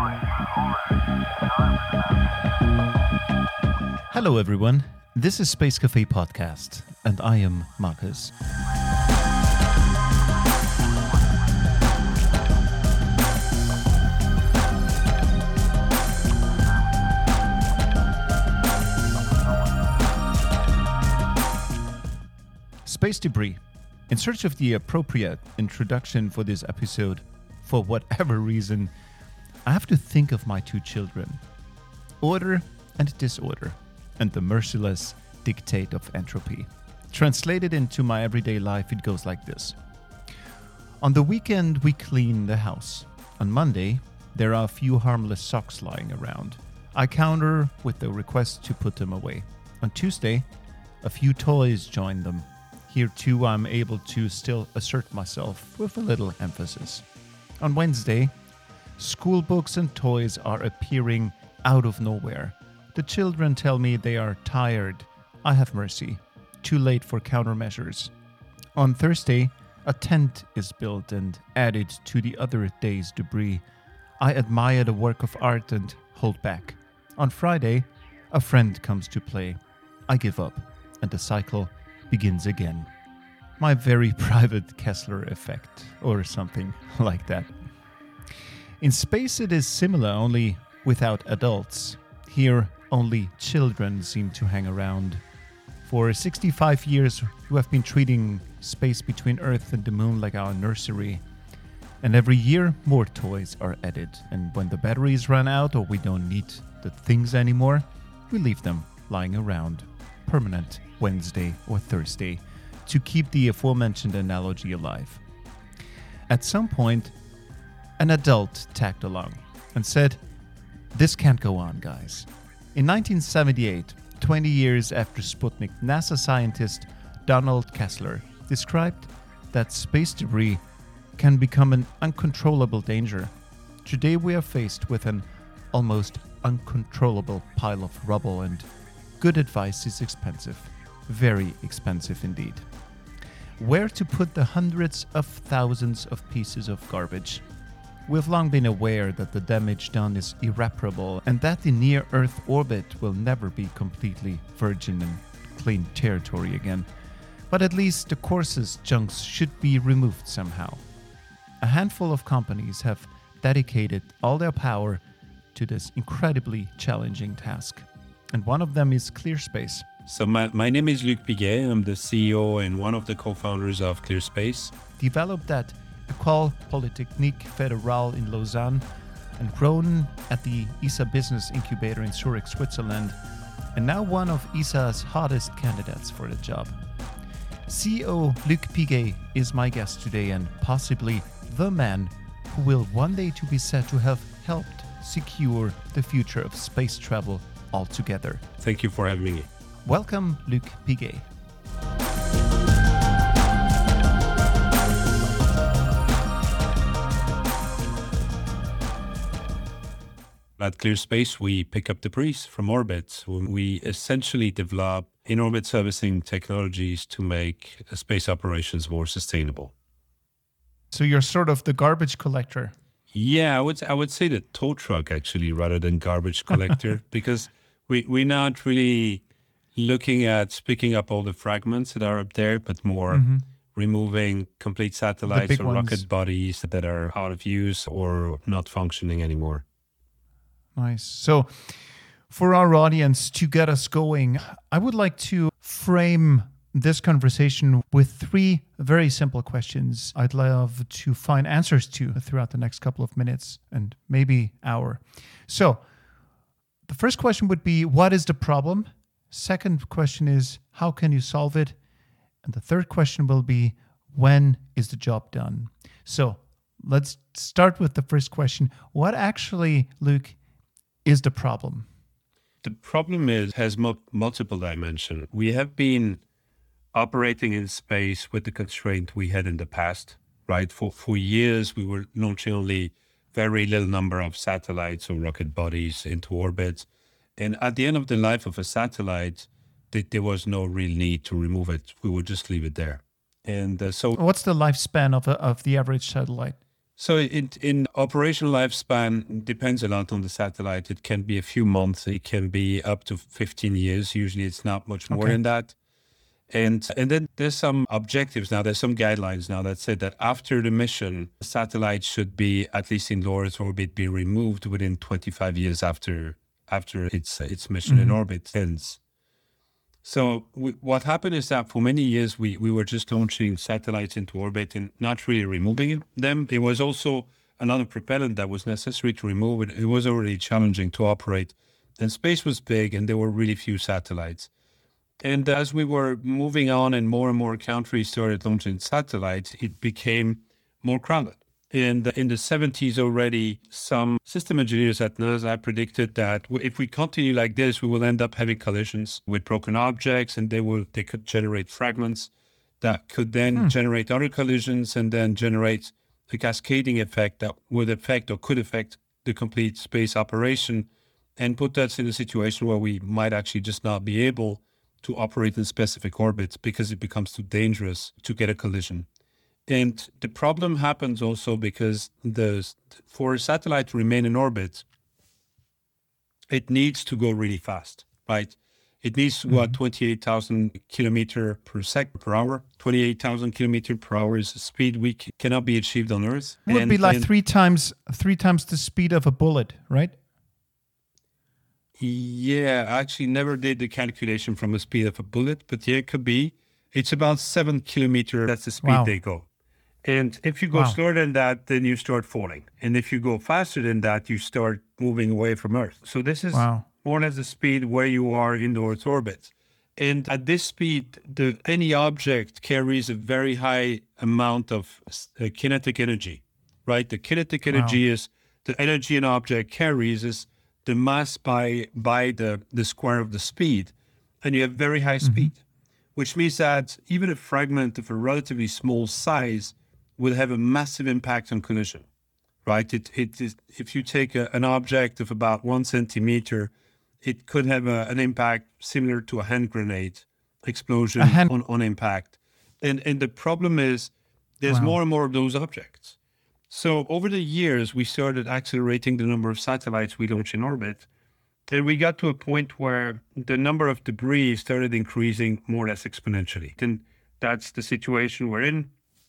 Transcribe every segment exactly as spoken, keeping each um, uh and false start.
Hello everyone, this is Space Cafe Podcast, and I am Marcus. Space debris. In search of the appropriate introduction for this episode, for whatever reason, I have to think of my two children. Order and disorder, and the merciless dictate of entropy. Translated into my everyday life, it goes like this. On the weekend, we clean the house. On Monday, there are a few harmless socks lying around. I counter with the request to put them away. On Tuesday, a few toys join them. Here too, I'm able to still assert myself with a little emphasis. On Wednesday, school books and toys are appearing out of nowhere. The children tell me they are tired. I have mercy. Too late for countermeasures. On Thursday, a tent is built and added to the other day's debris. I admire the work of art and hold back. On Friday, a friend comes to play. I give up, and the cycle begins again. My very private Kessler effect, or something like that. In space it is similar, only without adults. Here, only children seem to hang around. For sixty-five years, we have been treating space between Earth and the Moon like our nursery. And every year, more toys are added. And when the batteries run out or we don't need the things anymore, we leave them lying around. Permanent Wednesday or Thursday, to keep the aforementioned analogy alive. At some point, an adult tagged along and said, "This can't go on, guys." In nineteen seventy-eight, twenty years after Sputnik, NASA scientist Donald Kessler described that space debris can become an uncontrollable danger. Today we are faced with an almost uncontrollable pile of rubble, and good advice is expensive. Very expensive indeed. Where to put the hundreds of thousands of pieces of garbage? We've long been aware that the damage done is irreparable and that the near-Earth orbit will never be completely virgin and clean territory again. But at least the coarsest junks should be removed somehow. A handful of companies have dedicated all their power to this incredibly challenging task. And one of them is ClearSpace. So my, my name is Luc Piguet. I'm the C E O and one of the co-founders of ClearSpace. Developed at École Polytechnique Fédérale in Lausanne and grown at the E S A Business Incubator in Zurich, Switzerland, and now one of E S A's hottest candidates for the job. C E O Luc Piguet is my guest today and possibly the man who will one day to be said to have helped secure the future of space travel altogether. Thank you for having me. Welcome, Luc Piguet. At ClearSpace, we pick up debris from orbit. We essentially develop in-orbit servicing technologies to make space operations more sustainable. So you're sort of the garbage collector. Yeah, I would I would say the tow truck actually, rather than garbage collector, because we we're not really looking at picking up all the fragments that are up there, but more mm-hmm. removing complete satellites or ones. rocket bodies that are out of use or not functioning anymore. Nice. So for our audience, to get us going, I would like to frame this conversation with three very simple questions I'd love to find answers to throughout the next couple of minutes and maybe hour. So the first question would be, what is the problem? Second question is, how can you solve it? And the third question will be, when is the job done? So let's start with the first question. What actually, Luc, is the problem? The problem is has mul- multiple dimensions. We have been operating in space with the constraint we had in the past, right? For for years, we were launching only very little number of satellites or rocket bodies into orbit. And at the end of the life of a satellite, th- there was no real need to remove it. We would just leave it there. And uh, so... What's the lifespan of a, of the average satellite? So in, in operational lifespan, depends a lot on the satellite. It can be a few months. It can be up to fifteen years. Usually it's not much more Okay. than that. And and then there's some objectives now. There's some guidelines now that say that after the mission, the satellite should be, at least in low Earth orbit, be removed within twenty-five years after after its its mission in orbit ends. So we, what happened is that for many years we we were just launching satellites into orbit and not really removing them. There was also another propellant that was necessary to remove it. It was already challenging to operate, and space was big, and there were really few satellites. And as we were moving on and more and more countries started launching satellites, it became more crowded. And in the seventies already, some system engineers at NASA predicted that if we continue like this, we will end up having collisions with broken objects, and they will they could generate fragments that could then hmm. generate other collisions and then generate a cascading effect that would affect or could affect the complete space operation and put us in a situation where we might actually just not be able to operate in specific orbits because it becomes too dangerous to get a collision. And the problem happens also because the for a satellite to remain in orbit, it needs to go really fast, right? It needs to go at twenty-eight thousand kilometers per second per hour. twenty-eight thousand kilometers per hour is a speed we c- cannot be achieved on Earth. It would and, be like and, three times three times the speed of a bullet, right? Yeah, I actually never did the calculation from the speed of a bullet, but yeah, it could be. It's about seven kilometers. That's the speed Wow. they go. And if you go Wow. slower than that, then you start falling. And if you go faster than that, you start moving away from Earth. So this is Wow. more or less the speed where you are in the Earth's orbit. And at this speed, the, any object carries a very high amount of uh, kinetic energy, right? The kinetic energy wow. is the energy an object carries is the mass by by the, the square of the speed. And you have very high mm-hmm. speed, which means that even a fragment of a relatively small size will have a massive impact on collision, right? It, it is, if you take a, an object of about one centimeter, it could have a, an impact similar to a hand grenade explosion hand- on, on impact. And, and the problem is there's wow. more and more of those objects. So over the years, we started accelerating the number of satellites we launch in orbit. And we got to a point where the number of debris started increasing more or less exponentially. And that's the situation we're in.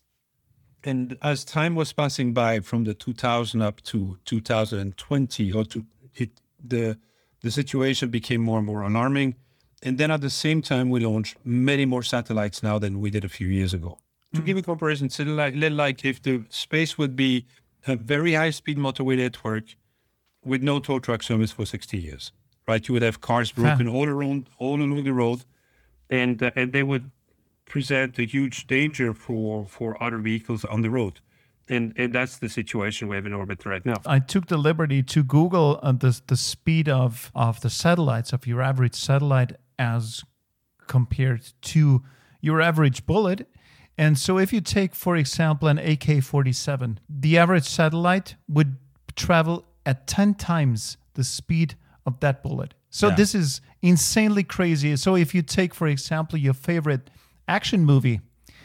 And as time was passing by from the two thousand up to two thousand twenty, or to it, the the situation became more and more alarming. And then at the same time, we launched many more satellites now than we did a few years ago. Mm-hmm. To give a comparison, it's a little like if the space would be a very high-speed motorway network with no tow truck service for sixty years, right? You would have cars broken huh. all around, all along the road, and uh, and they would present a huge danger for, for other vehicles on the road. And and that's the situation we have in orbit right now. I took the liberty to Google uh, the, the speed of, of the satellites, of your average satellite as compared to your average bullet. And so if you take, for example, an A K forty-seven, the average satellite would travel at ten times the speed of that bullet. So yeah. this is insanely crazy. So if you take, for example, your favorite action movie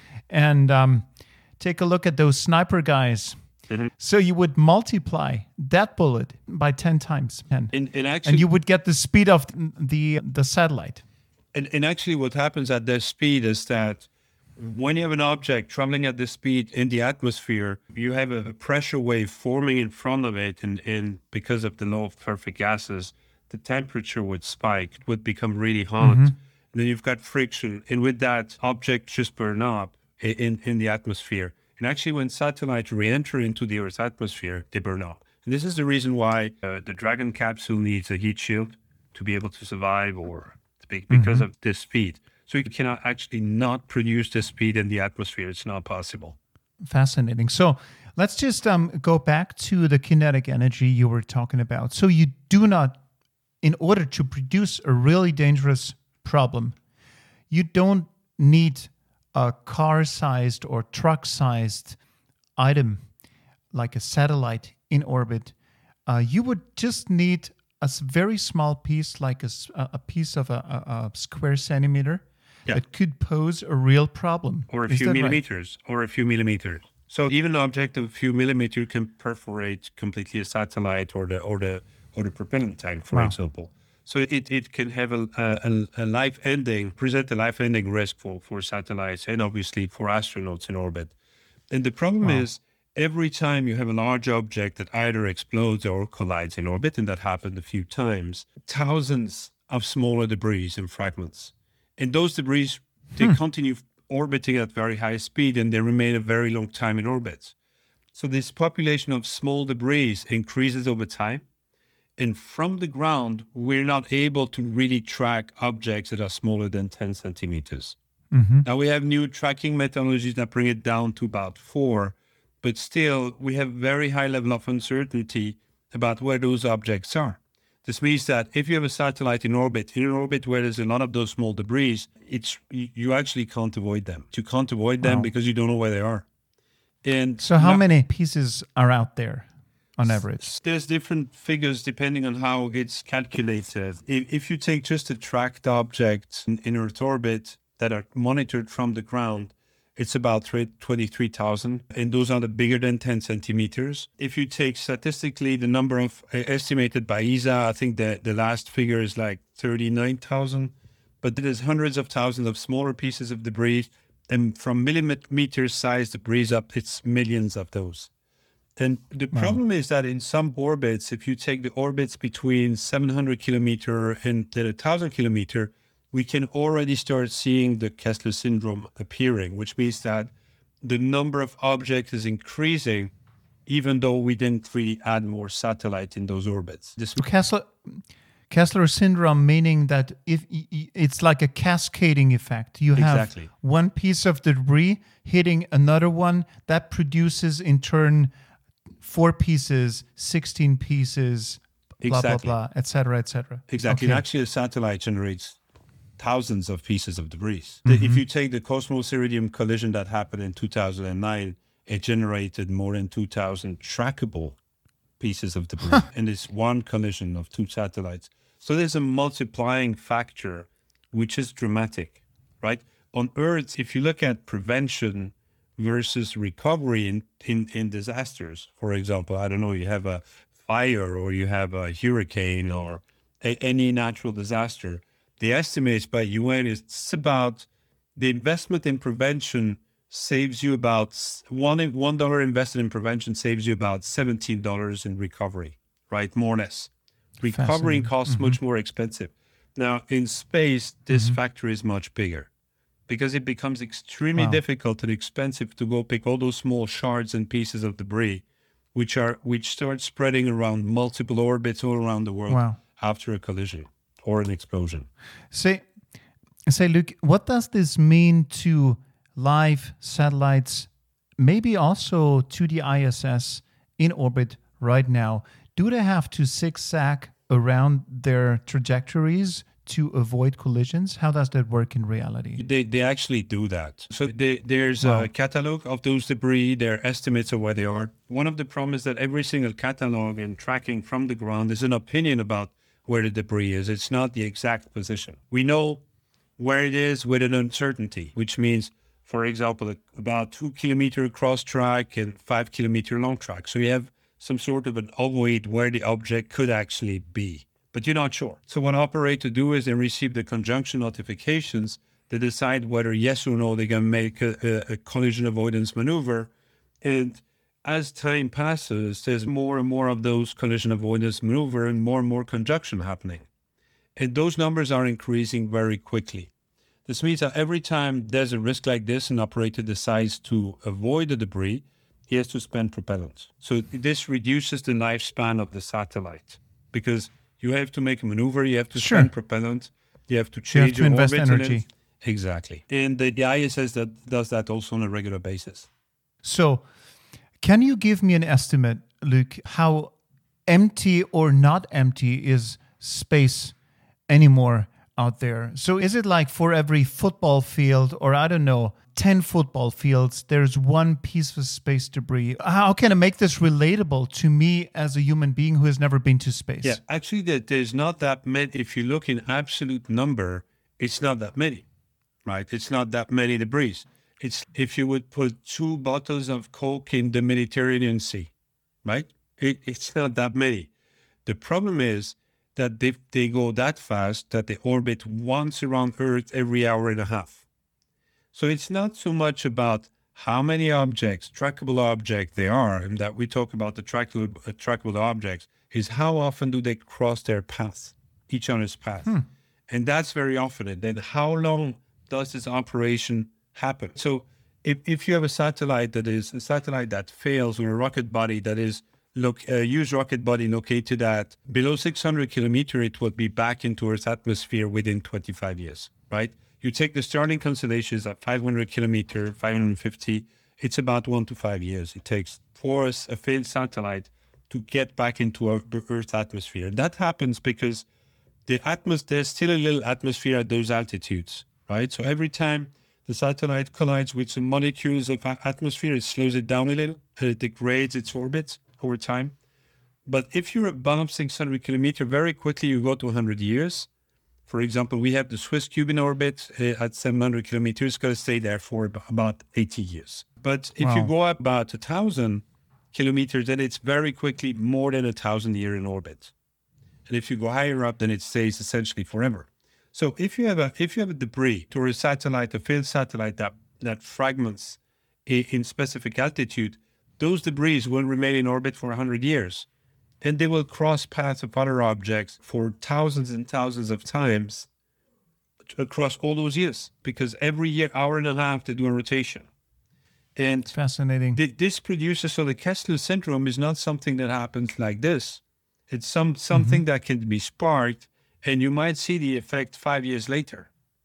and um, take a look at those sniper guys. Mm-hmm. So you would multiply that bullet by ten times. ten. And, and, actually, and you would get the speed of the the satellite. And, and actually what happens at that speed is that when you have an object traveling at this speed in the atmosphere, you have a pressure wave forming in front of it. And, and because of the law of perfect gases, the temperature would spike. It would become really hot. Mm-hmm. And then you've got friction. And with that, objects just burn up in, in the atmosphere. And actually, when satellites re-enter into the Earth's atmosphere, they burn up. And this is the reason why uh, the Dragon capsule needs a heat shield to be able to survive, or because mm-hmm. of this speed. So you cannot actually not produce this speed in the atmosphere. It's not possible. Fascinating. So let's just um, go back to the kinetic energy you were talking about. So you do not, in order to produce a really dangerous problem, you don't need a car-sized or truck-sized item like a satellite in orbit. Uh, you would just need a very small piece, like a, a piece of a, a, a square centimeter, yeah. that could pose a real problem. Or a Is few that millimeters, right? or a few millimeters. So even an object of a few millimeters can perforate completely a satellite or the or the or the propellant tank, for Wow. example. So it, it can have a, a, a life-ending, present a life-ending risk for, for satellites and obviously for astronauts in orbit. And the problem Wow. is every time you have a large object that either explodes or collides in orbit, and that happened a few times, thousands of smaller debris and fragments. And those debris, they Hmm. continue orbiting at very high speed and they remain a very long time in orbit. So this population of small debris increases over time. And from the ground, we're not able to really track objects that are smaller than ten centimeters. Mhm. Now we have new tracking methodologies that bring it down to about four, but still we have very high level of uncertainty about where those objects are. This means that if you have a satellite in orbit, in an orbit where there's a lot of those small debris, it's you actually can't avoid them. You can't avoid them Wow. because you don't know where they are. And So how now- many pieces are out there on average? There's different figures depending on how it's calculated. If, if you take just the tracked objects in, in Earth orbit that are monitored from the ground, it's about twenty-three thousand, and those are the bigger than ten centimeters. If you take statistically the number of uh, estimated by E S A, I think the, the last figure is like thirty-nine thousand, but there's hundreds of thousands of smaller pieces of debris, and from millimeter size debris up, it's millions of those. And the Wow. problem is that in some orbits, if you take the orbits between seven hundred kilometer and then one thousand kilometer, we can already start seeing the Kessler syndrome appearing, which means that the number of objects is increasing, even though we didn't really add more satellite in those orbits. This Kessler Kessler syndrome, meaning that if y- y- it's like a cascading effect. You have Exactly. one piece of debris hitting another one that produces in turn four pieces, sixteen pieces, blah Exactly. blah blah, et cetera, et cetera. Exactly. Okay. And actually, a satellite generates thousands of pieces of debris. The- If you take the Cosmos Iridium collision that happened in two thousand nine, it generated more than two thousand trackable pieces of debris in this one collision of two satellites. So there's a multiplying factor, which is dramatic, right? On Earth, if you look at prevention versus recovery in, in, in disasters, for example, I don't know, you have a fire or you have a hurricane or a, any natural disaster, the estimates by U N is it's about the investment in prevention saves you about s- one one dollar invested in prevention saves you about seventeen dollars in recovery, right? More or less. Recovering Fascinating. costs much more expensive. Now in space, this factor is much bigger because it becomes extremely Wow. difficult and expensive to go pick all those small shards and pieces of debris, which are which start spreading around multiple orbits all around the world Wow. after a collision or an explosion. Say, say, Luc, what does this mean to live satellites, maybe also to the I S S in orbit right now? Do they have to zigzag around their trajectories to avoid collisions? How does that work in reality? They they actually do that. So they, there's Wow. a catalog of those debris, their estimates of where they are. One of the problems is that every single catalog and tracking from the ground is an opinion about where the debris is. It's not the exact position. We know where it is with an uncertainty, which means, for example, about two kilometer cross track and five kilometer long track. So you have some sort of an ovoid where the object could actually be, but you're not sure. So what operators do is they receive the conjunction notifications to decide whether yes or no they can make a, a, a collision avoidance maneuver. And as time passes, there's more and more of those collision avoidance maneuver and more and more conjunction happening. And those numbers are increasing very quickly. This means that every time there's a risk like this, an operator decides to avoid the debris, he has to spend propellant. So this reduces the lifespan of the satellite because you have to make a maneuver, you have to Sure. spend propellant, you have to You have change to your invest orbit. and energy. then- Exactly. And the, the I S S that does that also on a regular basis. So, can you give me an estimate, Luc, how empty or not empty is space anymore out there? So, is it like for every football field, or I don't know, ten football fields, there's one piece of space debris? How can I make this relatable to me as a human being who has never been to space? Yeah, actually, there- there's not that many. If you look in absolute number, it's not that many, right? It's not that many debris. It's if you would put two bottles of Coke in the Mediterranean Sea, right? It, it's not that many. The problem is that they, they go that fast that they orbit once around Earth every hour and a half. So it's not so much about how many objects, trackable objects there are, and that we talk about the trackable, uh, trackable objects, is how often do they cross their path, each other's path. Hmm. And that's very often. And then how long does this operation happen? So if, if you have a satellite that is a satellite that fails, or a rocket body that is look a used rocket body located at below six hundred kilometers, it will be back into Earth's atmosphere within twenty-five years, right? You take the Starlink constellations at five hundred kilometers, five hundred fifty, it's about one to five years. It takes for us a failed satellite to get back into our Earth's atmosphere. And that happens because the atmos- there's still a little atmosphere at those altitudes, right? So every time the satellite collides with some molecules of atmosphere, it slows it down a little, and it degrades its orbit over time. But if you're above six hundred kilometers, very quickly you go to one hundred years. For example, we have the Swiss Cube in orbit uh, at seven hundred kilometers. It's going to stay there for about eighty years. But if wow. you go up about one thousand kilometers, then it's very quickly more than one thousand years in orbit. And if you go higher up, then it stays essentially forever. So if you have a if you have a debris or a satellite, a failed satellite that, that fragments in, in specific altitude, those debris will remain in orbit for one hundred years. And they will cross paths of other objects for thousands and thousands of times across all those years, because every year, hour and a half, they do a rotation. And fascinating. Th- this produces, so the Kessler syndrome is not something that happens like this. It's some something mm-hmm. that can be sparked, and you might see the effect five years later.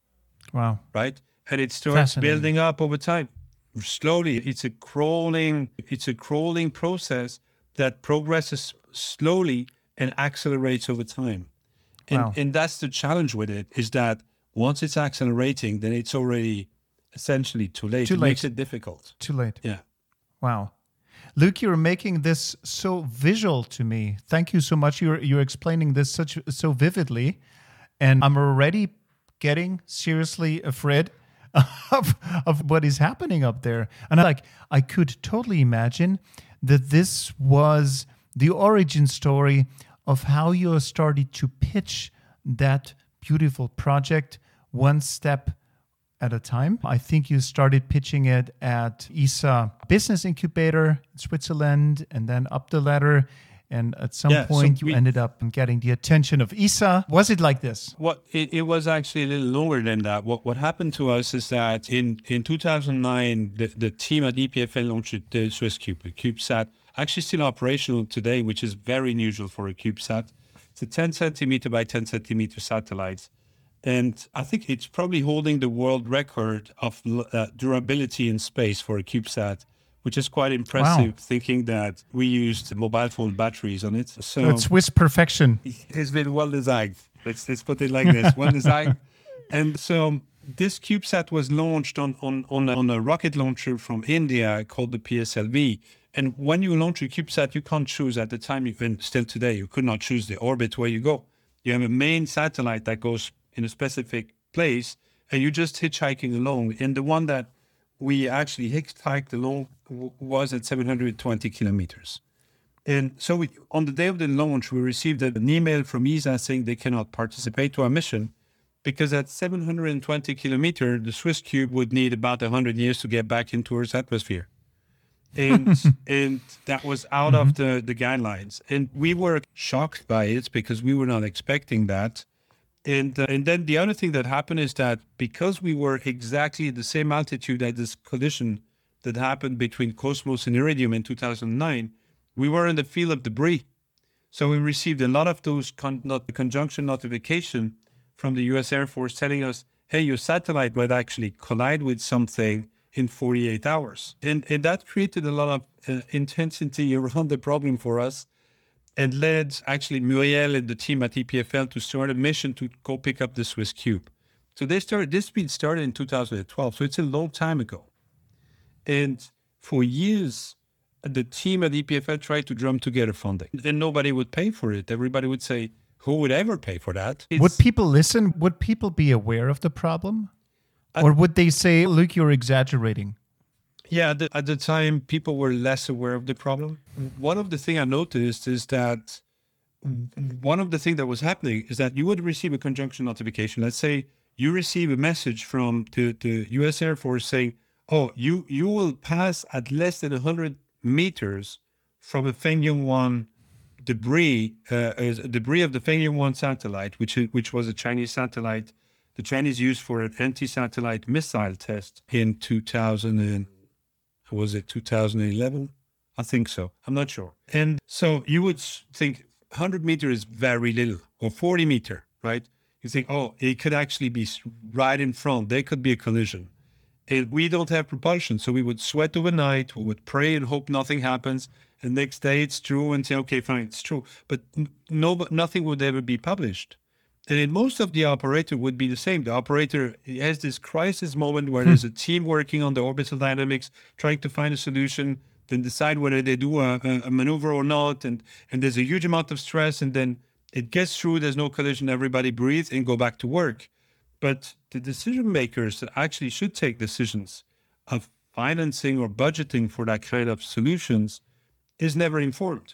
Wow. Right? And it starts building up over time. Slowly, it's a crawling, it's a crawling process that progresses slowly and accelerates over time. And, wow. and that's the challenge with it, is that once it's accelerating, then it's already essentially too late. Too it late. makes it difficult. Too late. Yeah. Wow. Luc, you're making this so visual to me. Thank you so much. You're you're explaining this such so vividly. And I'm already getting seriously afraid of, of what is happening up there. And I, like I could totally imagine that this was the origin story of how you started to pitch that beautiful project one step at a time. I think you started pitching it at E S A Business Incubator in Switzerland, and then up the ladder. And at some yeah, point, so we, you ended up getting the attention of E S A. Was it like this? What it, it was actually a little longer than that. What what happened to us is that in, in two thousand nine, the, the team at E P F L launched the Swiss Cube, the CubeSat, actually still operational today, which is very unusual for a CubeSat. It's a ten centimeter by ten centimeter satellite. And I think it's probably holding the world record of uh, durability in space for a CubeSat, which is quite impressive, wow. thinking that we used mobile phone batteries on it. So it's Swiss perfection. It's been well designed. Let's, let's put it like this, well designed. And so this CubeSat was launched on, on, on, a, on a rocket launcher from India called the P S L V. And when you launch a CubeSat, you can't choose at the time, even still today, you could not choose the orbit where you go. You have a main satellite that goes in a specific place, and you're just hitchhiking along. And the one that we actually hitchhiked along w- was at seven hundred twenty kilometers. And so we, on the day of the launch, we received an email from E S A saying they cannot participate to our mission because at seven hundred twenty kilometers, the Swiss Cube would need about one hundred years to get back into Earth's atmosphere. And and that was out mm-hmm. of the, the guidelines. And we were shocked by it because we were not expecting that. And uh, and then the other thing that happened is that because we were exactly the same altitude at this collision that happened between Cosmos and Iridium in two thousand nine, we were in the field of debris. So we received a lot of those con- not, conjunction notification from the U S Air Force telling us, hey, your satellite might actually collide with something in forty-eight hours. And, and that created a lot of uh, intensity around the problem for us, and led actually Muriel and the team at E P F L to start a mission to go pick up the Swiss Cube. So they started, this been started in two thousand twelve, so it's a long time ago. And for years, the team at E P F L tried to drum together funding. And nobody would pay for it. Everybody would say, who would ever pay for that? It's, would people listen? Would people be aware of the problem? Or would they say, look, you're exaggerating? Yeah, at the, at the time, people were less aware of the problem. One of the things I noticed is that one of the things that was happening is that you would receive a conjunction notification. Let's say you receive a message from the, the U S Air Force saying, oh, you, you will pass at less than one hundred meters from a Fengyun one debris, uh, debris of the Fengyun one satellite, which, which was a Chinese satellite the Chinese used for an anti-satellite missile test in two thousand and, was it two thousand eleven? I think so. I'm not sure. And so you would think one hundred meters is very little, or forty meter, right? You think, oh, it could actually be right in front. There could be a collision. And we don't have propulsion, so we would sweat overnight. We would pray and hope nothing happens. And next day it's true, and say, okay, fine, it's true. But no, nothing would ever be published. And in most of the operator would be the same. The operator has this crisis moment where there's a team working on the orbital dynamics, trying to find a solution, then decide whether they do a, a maneuver or not. And, and there's a huge amount of stress, and then it gets through, there's no collision, everybody breathes and go back to work. But the decision makers that actually should take decisions of financing or budgeting for that kind of solutions is never informed.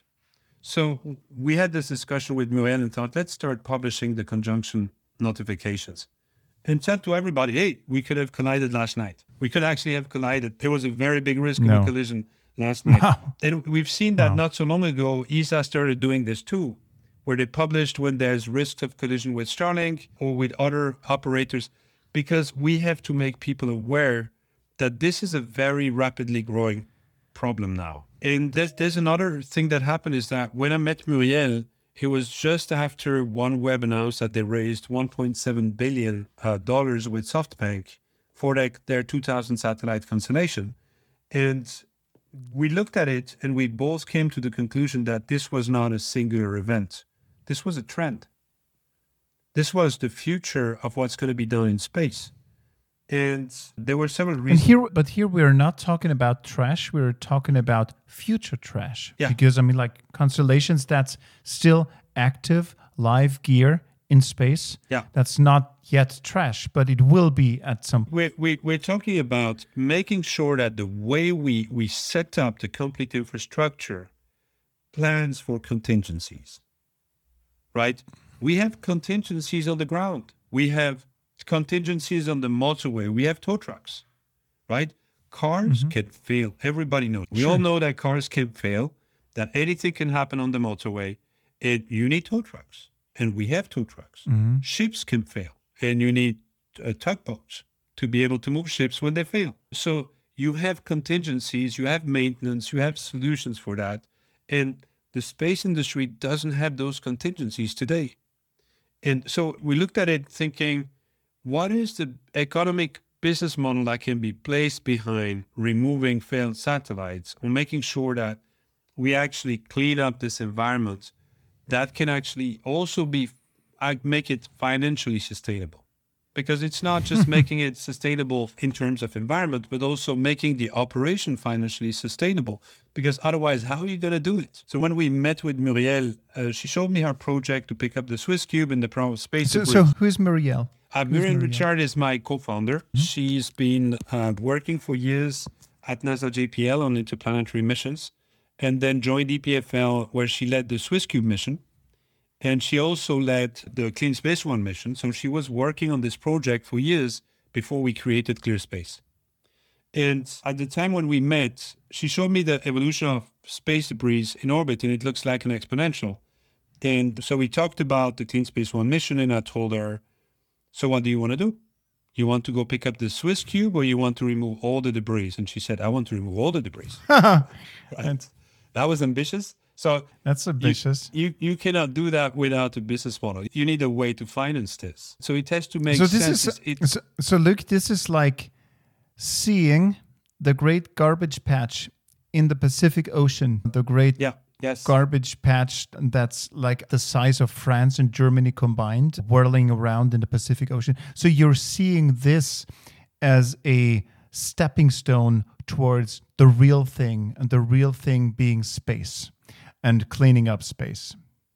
So we had this discussion with Muriel and thought, let's start publishing the conjunction notifications. And said to everybody, hey, we could have collided last night. We could actually have collided. There was a very big risk no. of a collision last night. Wow. And we've seen that wow. not so long ago, E S A started doing this too, where they published when there's risks of collision with Starlink or with other operators, because we have to make people aware that this is a very rapidly growing problem now. And there's, there's another thing that happened is that when I met Muriel, it was just after OneWeb announced that they raised one point seven billion dollars uh, with SoftBank for their, their two thousand satellite constellation. And we looked at it and we both came to the conclusion that this was not a singular event. This was a trend. This was the future of what's going to be done in space. And there were several reasons. And here, but here we're not talking about trash. We're talking about future trash. Yeah. Because, I mean, like constellations, that's still active, live gear in space. Yeah. That's not yet trash, but it will be at some point. We're, we, we're talking about making sure that the way we, we set up the complete infrastructure plans for contingencies, right? We have contingencies on the ground. We have contingencies on the motorway. We have tow trucks, right? Cars mm-hmm. can fail. Everybody knows. We sure. all know that cars can fail, that anything can happen on the motorway. And you need tow trucks, and we have tow trucks. Mm-hmm. Ships can fail, and you need uh, tugboats to be able to move ships when they fail. So you have contingencies, you have maintenance, you have solutions for that. And the space industry doesn't have those contingencies today. And so we looked at it thinking, what is the economic business model that can be placed behind removing failed satellites or making sure that we actually clean up this environment that can actually also be, make it financially sustainable? Because it's not just making it sustainable in terms of environment, but also making the operation financially sustainable. Because otherwise, how are you going to do it? So when we met with Muriel, uh, she showed me her project to pick up the Swiss Cube in the Pro Space. So, so who's Muriel? Uh, Muriel Richard is my co-founder. Mm-hmm. She's been uh, working for years at NASA J P L on interplanetary missions, and then joined E P F L, where she led the Swiss Cube mission. And she also led the Clean Space One mission. So she was working on this project for years before we created ClearSpace. And at the time when we met, she showed me the evolution of space debris in orbit, and it looks like an exponential. And so we talked about the Clean Space One mission, and I told her, so what do you want to do? You want to go pick up the Swiss Cube, or you want to remove all the debris? And she said, I want to remove all the debris. Right? That was ambitious. So that's ambitious. You, you you cannot do that without a business model. You need a way to finance this. So it has to make so this sense. Is, it, so, so look, this is like seeing the great garbage patch in the Pacific Ocean, the great yeah, yes. garbage patch that's like the size of France and Germany combined, whirling around in the Pacific Ocean. So you're seeing this as a stepping stone towards the real thing, and the real thing being space and cleaning up space.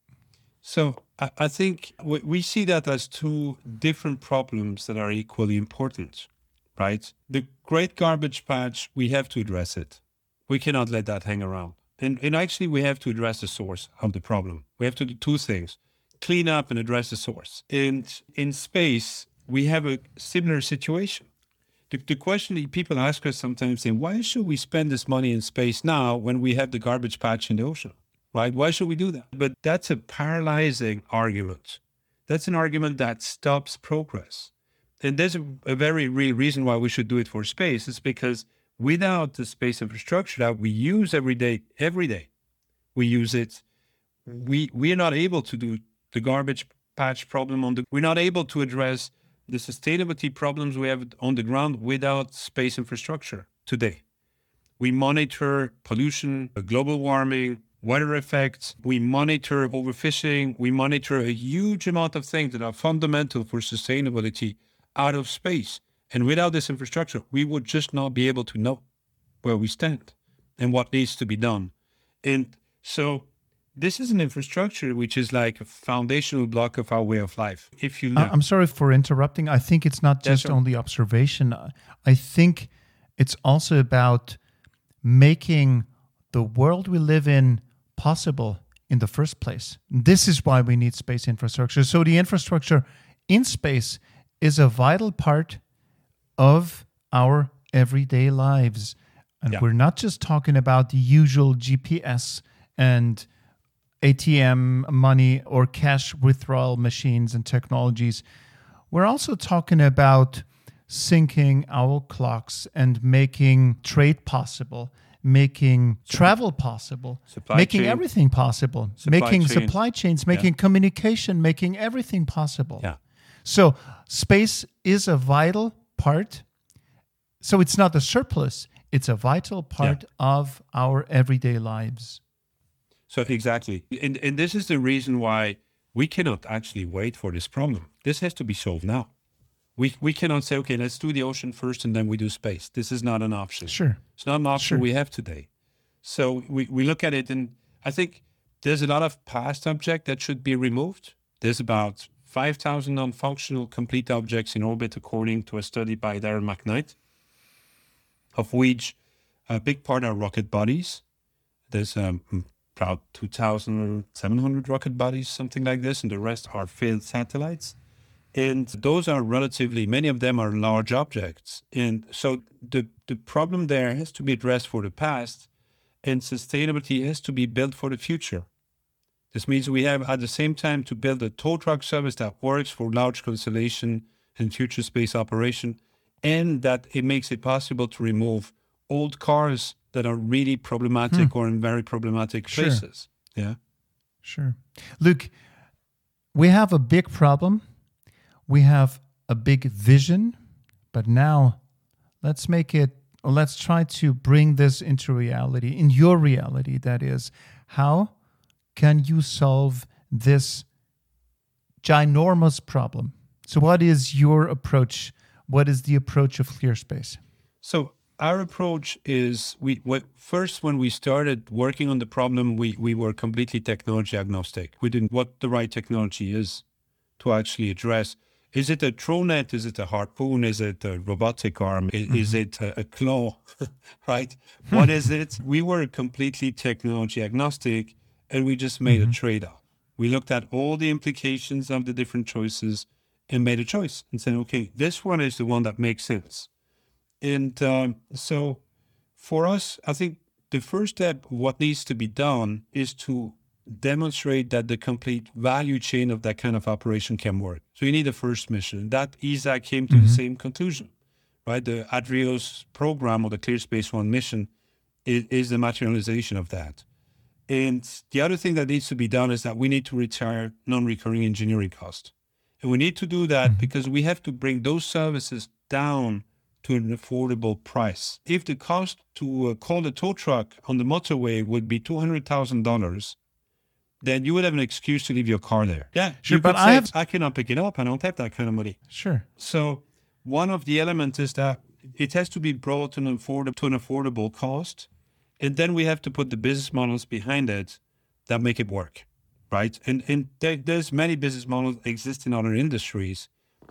So I, I think we, we see that as two different problems that are equally important. right? The great garbage patch, we have to address it. We cannot let that hang around. And, and actually, we have to address the source of the problem. We have to do two things: clean up and address the source. And in space, we have a similar situation. The, the question that people ask us sometimes saying, why should we spend this money in space now when we have the garbage patch in the ocean, right? Why should we do that? But that's a paralyzing argument. That's an argument that stops progress. And there's a, a very real reason why we should do it for space. It's because without the space infrastructure that we use every day, every day, we use it, we, we are not able to do the garbage patch problem on the, we're not able to address the sustainability problems we have on the ground without space infrastructure today. We monitor pollution, global warming, weather effects. We monitor overfishing. We monitor a huge amount of things that are fundamental for sustainability out of space. And without this infrastructure, we would just not be able to know where we stand and what needs to be done. And so this is an infrastructure which is like a foundational block of our way of life. If you I- I'm sorry for interrupting. I think it's not just That's right. only observation. I think it's also about making the world we live in possible in the first place. This is why we need space infrastructure. So the infrastructure in space is a vital part of our everyday lives. And Yeah. we're not just talking about the usual G P S and A T M money or cash withdrawal machines and technologies. We're also talking about syncing our clocks and making trade possible, making travel possible, Supply making chain. everything possible, Supply making chain. supply chains, making communication, making everything possible. Yeah. So space is a vital part. So it's not a surplus, it's a vital part of our everyday lives. So exactly. And, and this is the reason why we cannot actually wait for this problem. This has to be solved now. We we cannot say, okay, let's do the ocean first and then we do space. This is not an option. Sure. It's not an option Sure. we have today. So we, we look at it, and I think there's a lot of past object that should be removed. There's about five thousand non-functional complete objects in orbit, according to a study by Darren McKnight, of which a big part are rocket bodies. There's um, about two thousand seven hundred rocket bodies, something like this, and the rest are failed satellites. And those are relatively, many of them are large objects. And so the, the problem there has to be addressed for the past, and sustainability has to be built for the future. This means we have at the same time to build a tow truck service that works for large constellation and future space operation, and that it makes it possible to remove old cars that are really problematic or in very problematic Sure. places. Yeah. Sure. Luc, we have a big problem. We have a big vision, but now let's make it, or let's try to bring this into reality, in your reality, that is. How can you solve this ginormous problem? So what is your approach? What is the approach of ClearSpace? So our approach is, we what, first, when we started working on the problem, we, we were completely technology agnostic. We didn't know what the right technology is to actually address. Is it a ThroNet? Is it a harpoon? Is it a robotic arm? Is, is it a, a claw? Right? What is it? We were completely technology agnostic, and we just made a trade-off. We looked at all the implications of the different choices and made a choice and said, okay, this one is the one that makes sense. And um, so for us, I think the first step, what needs to be done is to demonstrate that the complete value chain of that kind of operation can work. So you need a first mission. That E S A came to the same conclusion, right? The Adrios program, or the ClearSpace One mission, is, is the materialization of that. And the other thing that needs to be done is that we need to retire non-recurring engineering costs. And we need to do that because we have to bring those services down to an affordable price. If the cost to uh, call the tow truck on the motorway would be two hundred thousand dollars, then you would have an excuse to leave your car there. Yeah, Sure, you but could I say, have- I cannot pick it up. I don't have that kind of money. Sure. So one of the elements is that it has to be brought to an, afford- to an affordable cost. And then we have to put the business models behind it that make it work, right? And and there, there's many business models exist in other industries.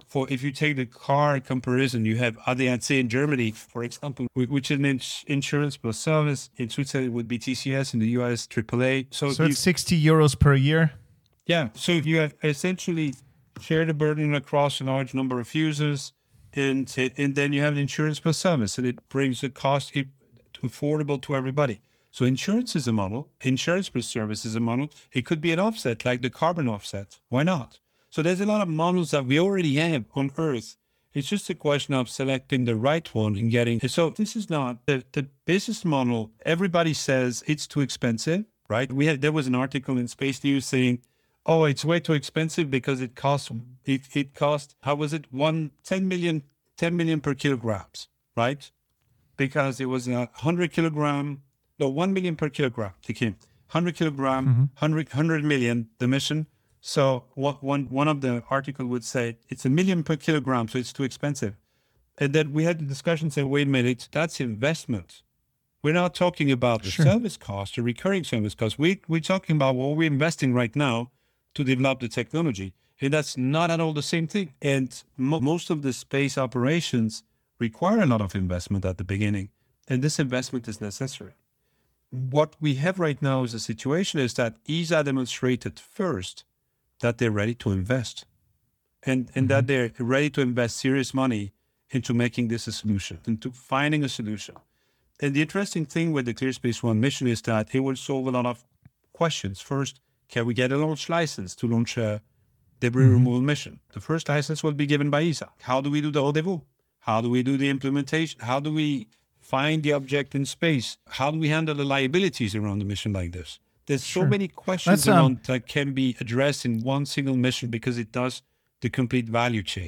For if you take the car comparison, you have A D A C in Germany, for example, whi- which is an ins- insurance plus service. In Switzerland, it would be T C S. In the U S, triple A. So, So you, it's sixty euros per year. yeah. So you have essentially share the burden across a large number of users, and and then you have the insurance plus service, and it brings the cost i- affordable to everybody. So insurance is a model. Insurance plus service is a model. It could be an offset, like the carbon offset. Why not? So there's a lot of models that we already have on Earth. It's just a question of selecting the right one and getting. So this is not the, the business model. Everybody says it's too expensive, right? We had there was an article in Space News saying, "Oh, it's way too expensive because it costs it it cost how was it one ten million ten million per kilograms, right? Because it was a hundred kilogram, no one million per kilogram. Taking hundred kilogram, Mm-hmm. hundred hundred million the mission." So what one one of the article would say it's a million per kilogram, so it's too expensive. And then we had the discussion saying, wait a minute, that's investment. We're not talking about the Sure. service cost, the recurring service cost. We we're talking about what we're investing right now to develop the technology, and that's not at all the same thing. And mo- most of the space operations require a lot of investment at the beginning, and this investment is necessary. What we have right now is a situation is that E S A demonstrated first that they're ready to invest and, and that they're ready to invest serious money into making this a solution, into finding a solution. And the interesting thing with the ClearSpace One mission is that it will solve a lot of questions. First, can we get a launch license to launch a debris removal mission? The first license will be given by E S A. How do we do the rendezvous? How do we do the implementation? How do we find the object in space? How do we handle the liabilities around a mission like this? There's Sure. so many questions Let's, um, around that can be addressed in one single mission because it does the complete value chain.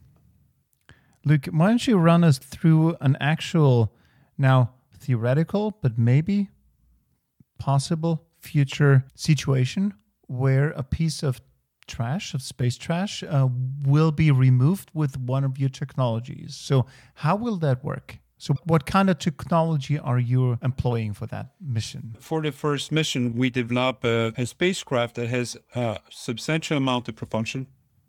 Luke, why don't you run us through an actual, now theoretical, but maybe possible future situation where a piece of trash, of space trash, uh, will be removed with one of your technologies. So how will that work? So what kind of technology are you employing for that mission? For the first mission, we develop a, a spacecraft that has a substantial amount of propulsion.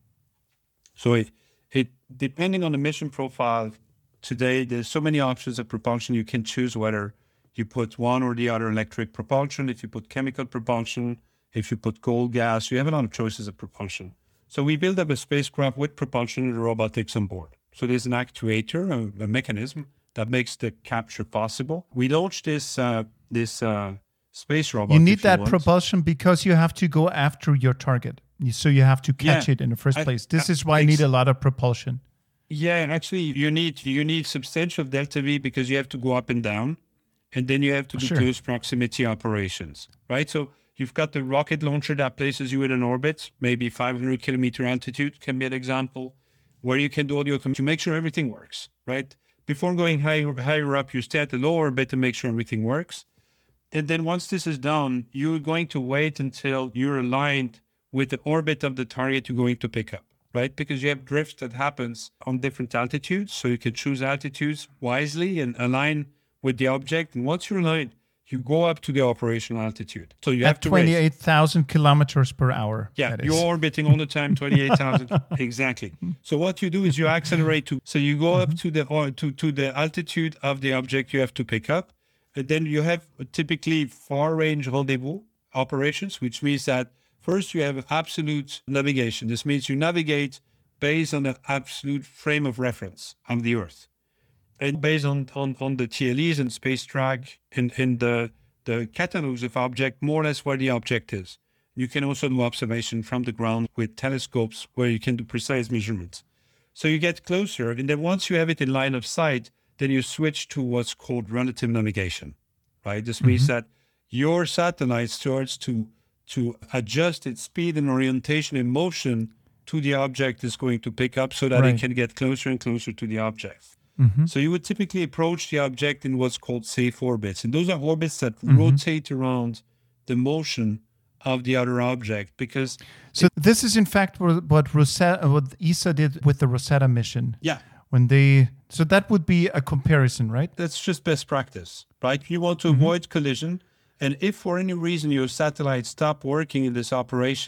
So it, it, depending on the mission profile, today there's so many options of propulsion. You can choose whether you put one or the other electric propulsion, if you put chemical propulsion, if you put coal gas, you have a lot of choices of propulsion. So we build up a spacecraft with propulsion and robotics on board. So there's an actuator, a, a mechanism that makes the capture possible. We launched this uh, this uh, space robot. You need if that want. propulsion because you have to go after your target. You- So you have to catch Yeah. it in the first I- place. This I- is why you need ex- a lot of propulsion. Yeah, and actually, you need you need substantial delta V because you have to go up and down, and then you have to do Sure. close proximity operations, right? So you've got the rocket launcher that places you in an orbit, maybe five hundred kilometer altitude can be an example, where you can do all your to make sure everything works, right? Before going higher, higher up, you stay at the lower orbit to make sure everything works. And then once this is done, you're going to wait until you're aligned with the orbit of the target you're going to pick up, right? Because you have drift that happens on different altitudes. So you can choose altitudes wisely and align with the object. And once you're aligned, you go up to the operational altitude. So you have At to raise. twenty-eight thousand kilometers per hour. Yeah, that is. you're orbiting all the time, twenty-eight thousand. Exactly. So what you do is you accelerate to, so you go up to the or to, to the altitude of the object you have to pick up. And then you have typically far range rendezvous operations, which means that first you have absolute navigation. This means you navigate based on the absolute frame of reference of the Earth. And based on, on, on the T L Es and space track and, and the, the catalogs of object, more or less where the object is. You can also do observation from the ground with telescopes where you can do precise measurements. So you get closer, and then once you have it in line of sight, then you switch to what's called relative navigation, right? This means that your satellite starts to, to adjust its speed and orientation and motion to the object it's going to pick up so that Right. it can get closer and closer to the object. Mm-hmm. So you would typically approach the object in what's called safe orbits. And those are orbits that rotate around the motion of the other object because, So this is in fact what what Rosetta, what E S A did with the Rosetta mission. yeah, When they, so that would be a comparison, right? that's just best practice, right? You want to avoid collision. And if for any reason your satellite stopped working in this operation,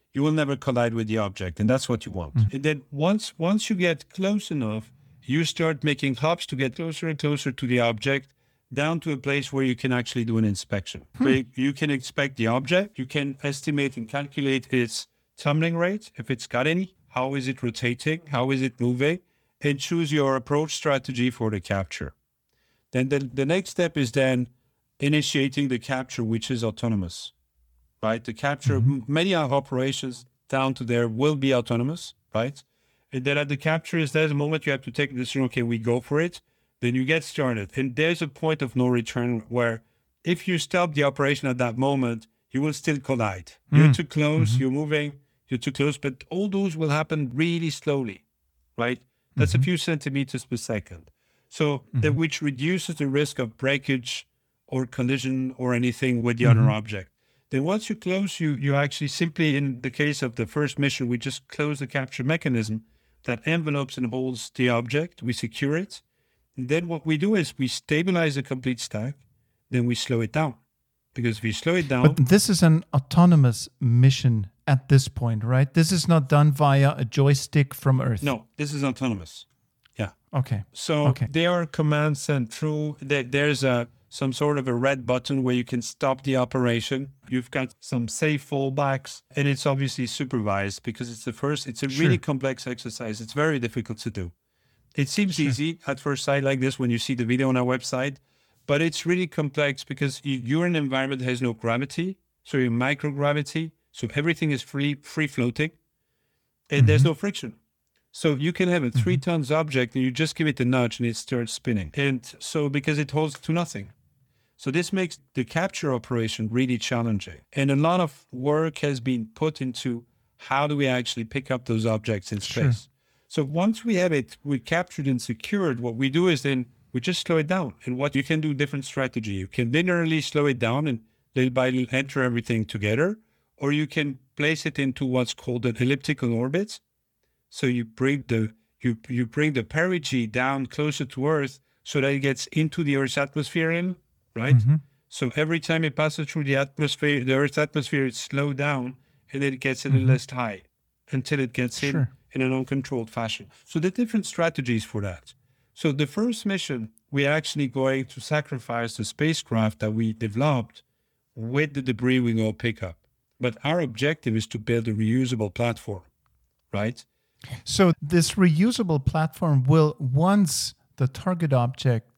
you will never collide with the object, and that's what you want. Mm. And then once once you get close enough, you start making hops to get closer and closer to the object, down to a place where you can actually do an inspection. Hmm. Where you can inspect the object, you can estimate and calculate its tumbling rate, if it's got any, how is it rotating, how is it moving, and choose your approach strategy for the capture. Then the, the next step is then initiating the capture, which is autonomous, right? The capture, mm-hmm. many operations down to there will be autonomous, right? And then at the capture is there's a moment you have to take a decision, okay, we go for it. Then you get started. And there's a point of no return where if you stop the operation at that moment, you will still collide. Mm. You're too close, mm-hmm. you're moving, you're too close, but all those will happen really slowly, right? That's mm-hmm. a few centimeters per second. So mm-hmm. that which reduces the risk of breakage or collision or anything with the mm-hmm. other object. Then once you close, you you actually simply, in the case of the first mission, we just close the capture mechanism that envelopes and holds the object. We secure it. And then what we do is we stabilize the complete stack. Then we slow it down. Because if we slow it down... But this is an autonomous mission at this point, right? This is not done via a joystick from Earth. No, this is autonomous. Yeah. Okay. So okay. there are commands sent through. There's a some sort of a red button where you can stop the operation. You've got some safe fallbacks, and it's obviously supervised because it's the first, it's a sure. really complex exercise. It's very difficult to do. It seems sure. easy at first sight like this when you see the video on our website, but it's really complex because you, you're in an environment that has no gravity. So you're microgravity. So everything is free, free floating, and mm-hmm. there's no friction. So you can have a three mm-hmm. tons object and you just give it a nudge and it starts spinning. And so because it holds to nothing. So this makes the capture operation really challenging. And a lot of work has been put into how do we actually pick up those objects in space. Sure. So once we have it, we captured and secured, what we do is then we just slow it down. And what you can do different strategy. You can linearly slow it down and little by little enter everything together, or you can place it into what's called an elliptical orbit. So you bring the you you bring the perigee down closer to Earth so that it gets into the Earth's atmosphere in, right? Mm-hmm. So every time it passes through the atmosphere, the Earth's atmosphere, it's slowed down and then it gets a little mm-hmm. less high until it gets in sure. in an uncontrolled fashion. So the different strategies for that. So the first mission, we're actually going to sacrifice the spacecraft that we developed with the debris we go pick up. But our objective is to build a reusable platform, right? So this reusable platform will, once the target object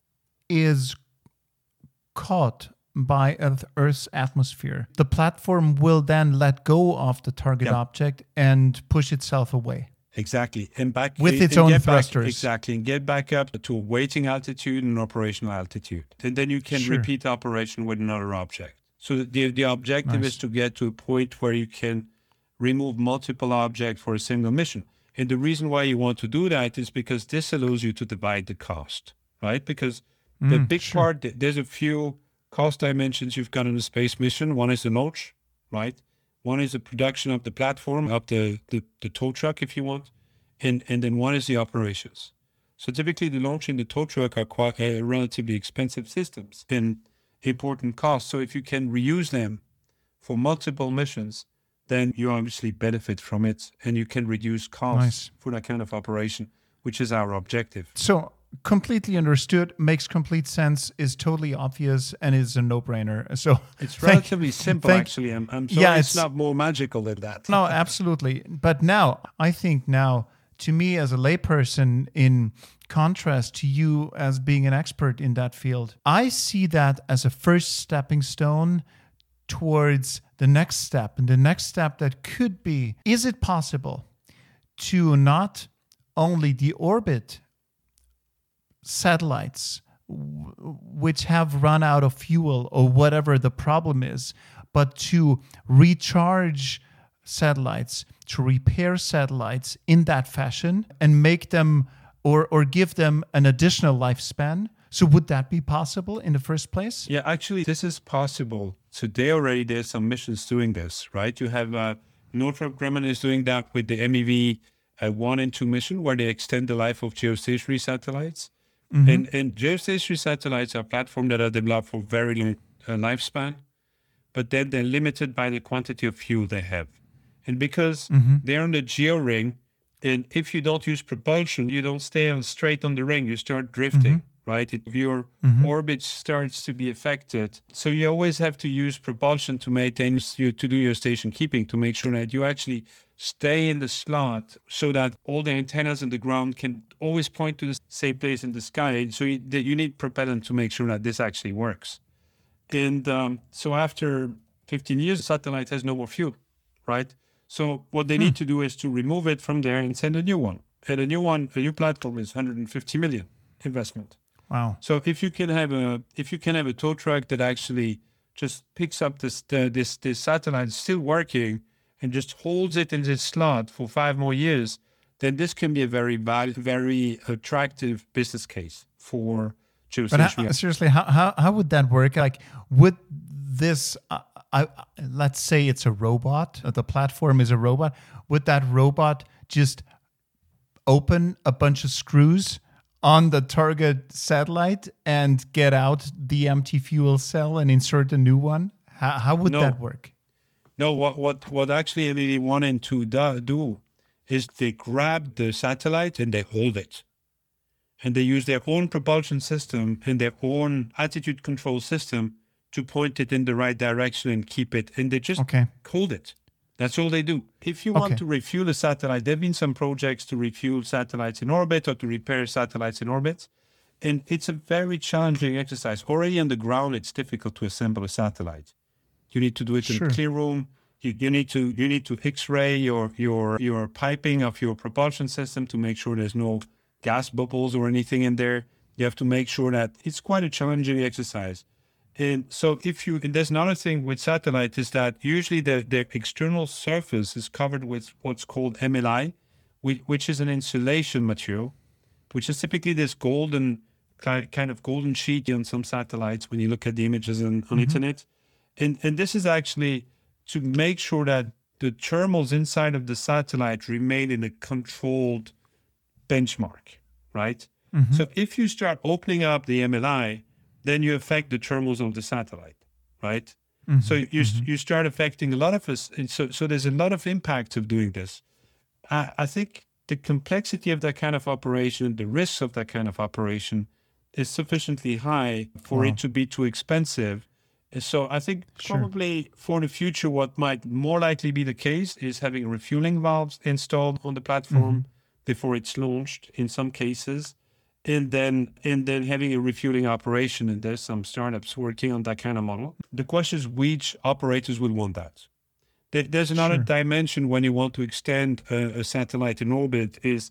is caught by Earth's atmosphere, the platform will then let go of the target yep. object and push itself away. Exactly. And back with and, its and own get thrusters. Back, exactly. And get back up to a waiting altitude and operational altitude. And then you can sure. repeat the operation with another object. So the, the objective nice. is to get to a point where you can remove multiple objects for a single mission. And the reason why you want to do that is because this allows you to divide the cost, right? Because mm, the big sure. part, there's a few cost dimensions you've got on a space mission. One is the launch, right? One is the production of the platform, of the, the, the tow truck, if you want. And, and then one is the operations. So typically the launch and the tow truck are quite uh, relatively expensive systems and important costs. So if you can reuse them for multiple missions, then you obviously benefit from it and you can reduce costs nice. for that kind of operation, which is our objective. So completely understood, makes complete sense, is totally obvious, and is a no-brainer. So it's relatively thank, simple, thank, actually. I'm, I'm sorry yeah, it's, it's not more magical than that. No, absolutely. But now, I think now, to me as a layperson, in contrast to you as being an expert in that field, I see that as a first stepping stone towards the next step. And the next step that could be, is it possible to not only deorbit satellites w- which have run out of fuel or whatever the problem is, but to recharge satellites, to repair satellites in that fashion and make them or or give them an additional lifespan? So would that be possible in the first place? Yeah, actually, this is possible. Today already there's some missions doing this, right? You have uh, Northrop Grumman is doing that with the M E V uh, one and two mission where they extend the life of geostationary satellites. Mm-hmm. And, and geostationary satellites are platforms that are developed for very long uh, lifespan, but then they're limited by the quantity of fuel they have. And because Mm-hmm. they're on the geo ring, and if you don't use propulsion, you don't stay on straight on the ring, you start drifting, Mm-hmm. right? It, your Mm-hmm. orbit starts to be affected. So you always have to use propulsion to maintain you to do your station keeping, to make sure that you actually stay in the slot so that all the antennas on the ground can always point to the same place in the sky. So you, that you need propellant to make sure that this actually works. And um, so after fifteen years, the satellite has no more fuel, right? So what they Hmm. need to do is to remove it from there and send a new one. And a new one, a new platform is one hundred fifty million investment. Wow. So if you can have a if you can have a tow truck that actually just picks up this uh, this this satellite still working and just holds it in this slot for five more years, then this can be a very val- very attractive business case for But geostationary. how, seriously, how, how how would that work? Like, would this, uh, I, let's say it's a robot, uh, the platform is a robot, would that robot just open a bunch of screws on the target satellite and get out the empty fuel cell and insert a new one? How, how would No. that work? No, what what what actually they wanted to do, do is they grab the satellite and they hold it. And they use their own propulsion system and their own attitude control system to point it in the right direction and keep it. And they just Okay. hold it. That's all they do. If you want Okay. to refuel a satellite, there have been some projects to refuel satellites in orbit or to repair satellites in orbit. And it's a very challenging exercise. Already on the ground, it's difficult to assemble a satellite. You need to do it in Sure. a clear room. You, you need to you need to X-ray your your your piping of your propulsion system to make sure there's no gas bubbles or anything in there. You have to make sure that it's quite a challenging exercise. And so if you, and there's another thing with satellite is that usually the, the external surface is covered with what's called M L I, which, which is an insulation material, which is typically this golden, ki- kind of golden sheet on some satellites when you look at the images on, on internet. And, and this is actually to make sure that the thermals inside of the satellite remain in a controlled benchmark, right? So if you start opening up the M L I, then you affect the thermals of the satellite, right? So you you start affecting a lot of us. And so so there's a lot of impact of doing this. I, I think the complexity of that kind of operation, the risks of that kind of operation, is sufficiently high for Wow. it to be too expensive. And so I think Sure. probably for the future, what might more likely be the case is having refueling valves installed on the platform before it's launched in some cases, and then and then having a refueling operation. And there's some startups working on that kind of model. The question is which operators will want that. There- There's another Sure. dimension when you want to extend a, a satellite in orbit is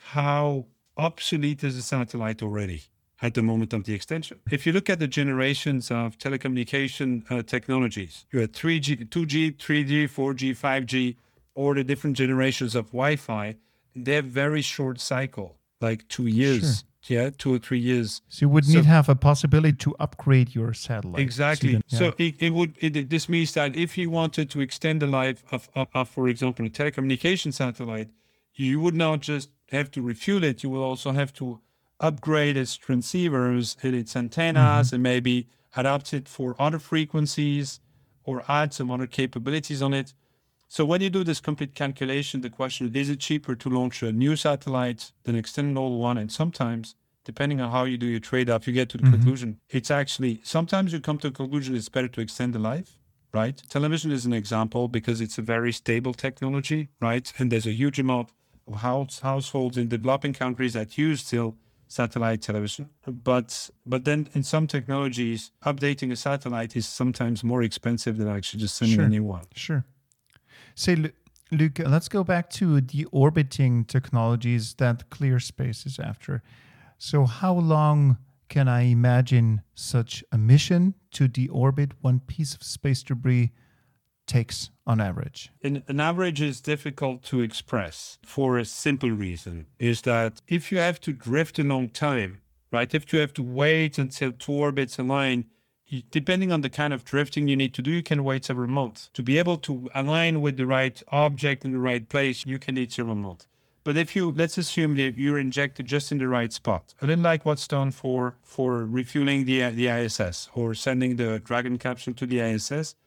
how obsolete is the satellite already at the moment of the extension. If you look at the generations of telecommunication uh, technologies, you had three G, two G, three G, four G, five G, or the different generations of Wi-Fi, they have very short cycle, like two years, yeah, two or three years. So you would So- need to have a possibility to upgrade your satellite. Exactly. then- yeah. So it, it would. It, this means that if you wanted to extend the life of, of, of, for example, a telecommunication satellite, you would not just have to refuel it. You will also have to upgrade its transceivers and its antennas, and maybe adapt it for other frequencies or add some other capabilities on it. So when you do this complete calculation, the question is: is it cheaper to launch a new satellite than extend an old one? And sometimes, depending on how you do your trade-off, you get to the conclusion. It's actually, sometimes you come to a conclusion it's better to extend the life, right? Television is an example because it's a very stable technology, right? And there's a huge amount of house, households in developing countries that use still satellite television. But but then in some technologies, updating a satellite is sometimes more expensive than actually just sending Sure. a new one. Sure. Say, Lu- Luc, let's go back to the orbiting technologies that ClearSpace is after. So, how long can I imagine such a mission to deorbit one piece of space debris takes on average? An, an average is difficult to express for a simple reason, is that if you have to drift a long time, right, if you have to wait until two orbits align, you, depending on the kind of drifting you need to do, you can wait several months. To be able to align with the right object in the right place, you can need several months. But if you, let's assume that you're injected just in the right spot, a little like what's done for, for refueling the, the I S S or sending the Dragon capsule to the I S S,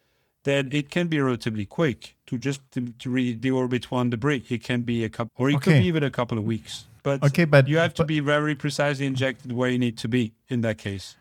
then it can be relatively quick to just to, to re- deorbit one debris. It can be a couple, or it Okay. could be even a couple of weeks. But, Okay, but- you have to but- be very precisely injected where you need to be in that case.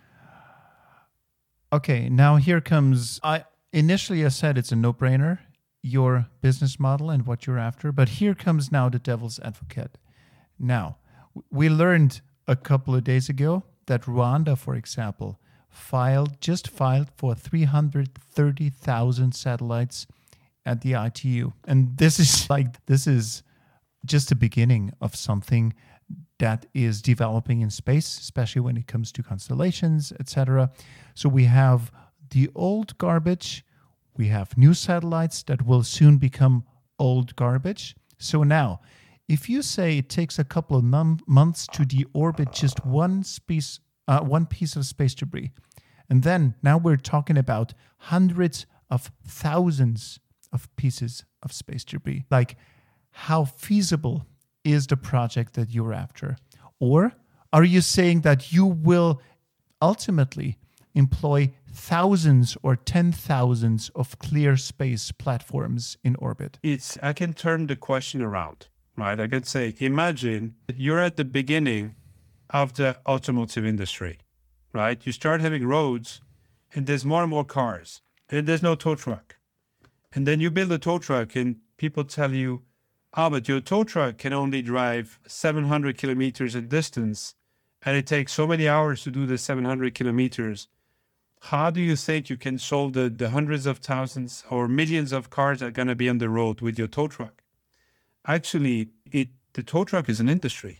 Okay, now here comes. I initially I said it's a no-brainer, your business model and what you're after, but here comes now the devil's advocate. Now, w- we learned a couple of days ago that Rwanda, for example, filed just filed for three hundred thirty thousand satellites at the I T U, and this is like this is just the beginning of something that is developing in space, especially when it comes to constellations, et cetera. So we have the old garbage, we have new satellites that will soon become old garbage. So now, if you say it takes a couple of num- months to deorbit just one piece, uh, one piece of space debris, and then now we're talking about hundreds of thousands of pieces of space debris. Like, how feasible is the project that you're after? Or are you saying that you will ultimately employ thousands or ten thousands of clear space platforms in orbit? It's I can turn the question around, right? I can say, imagine you're at the beginning of the automotive industry, right? You start having roads and there's more and more cars and there's no tow truck. And then you build a tow truck and people tell you, oh, but your tow truck can only drive seven hundred kilometers in distance and it takes so many hours to do the seven hundred kilometers. How do you think you can solve the, the hundreds of thousands or millions of cars that are going to be on the road with your tow truck? Actually, it the tow truck is an industry.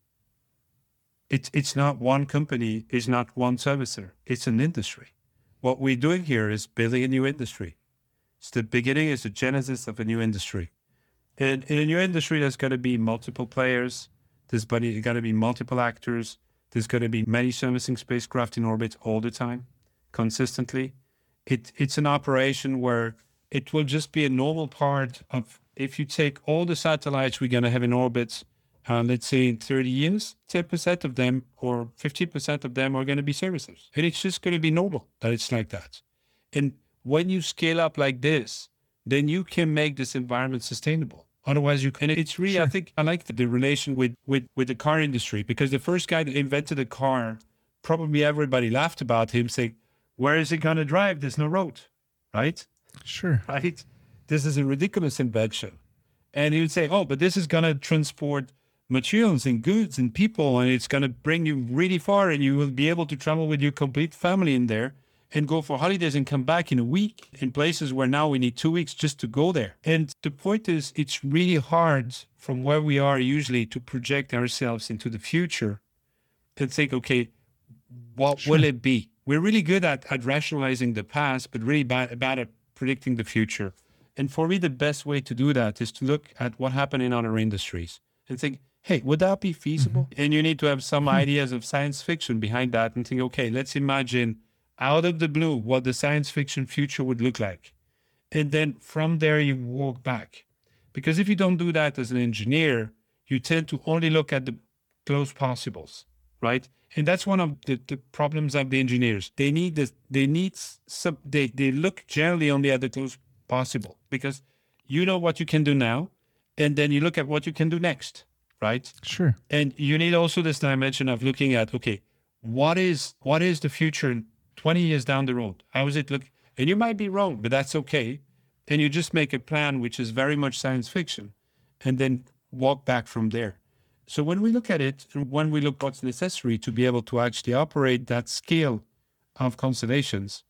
It's it's not one company, it's not one servicer, it's an industry. What we're doing here is building a new industry. It's the beginning, it's the genesis of a new industry. In, in a new industry, there's going to be multiple players. There's going to be multiple actors. There's going to be many servicing spacecraft in orbit all the time, consistently. It, it's an operation where it will just be a normal part of, if you take all the satellites we're going to have in orbit, uh, let's say in thirty years, ten percent of them or fifteen percent of them are going to be services. And it's just going to be normal that it's like that. And when you scale up like this, then you can make this environment sustainable. Otherwise, you can. And it's really, Sure. I think, I like the, the relation with, with, with the car industry, because the first guy that invented a car, probably everybody laughed about him, saying, where is it going to drive? There's no road, right? Sure. Right? This is a ridiculous invention. And he would say, oh, but this is going to transport materials and goods and people, and it's going to bring you really far, and you will be able to travel with your complete family in there and go for holidays and come back in a week in places where now we need two weeks just to go there. And the point is, it's really hard from where we are usually to project ourselves into the future and think, okay, what Sure. will it be? We're really good at, at rationalizing the past, but really bad, bad at predicting the future. And for me, the best way to do that is to look at what happened in other industries and think, hey, would that be feasible? Mm-hmm. And you need to have some ideas of science fiction behind that and think, okay, let's imagine out of the blue what the science fiction future would look like. And then from there, you walk back. Because if you don't do that as an engineer, you tend to only look at the close possibles, right? And that's one of the, the problems of the engineers. They need this, they need some, they, they look generally only at the close possible, because you know what you can do now, and then you look at what you can do next, right? Sure. And you need also this dimension of looking at, okay, what is what is the future twenty years down the road? How is it look? And you might be wrong, but that's okay. And you just make a plan which is very much science fiction, and then walk back from there. So when we look at it, and when we look what's necessary to be able to actually operate that scale of constellations,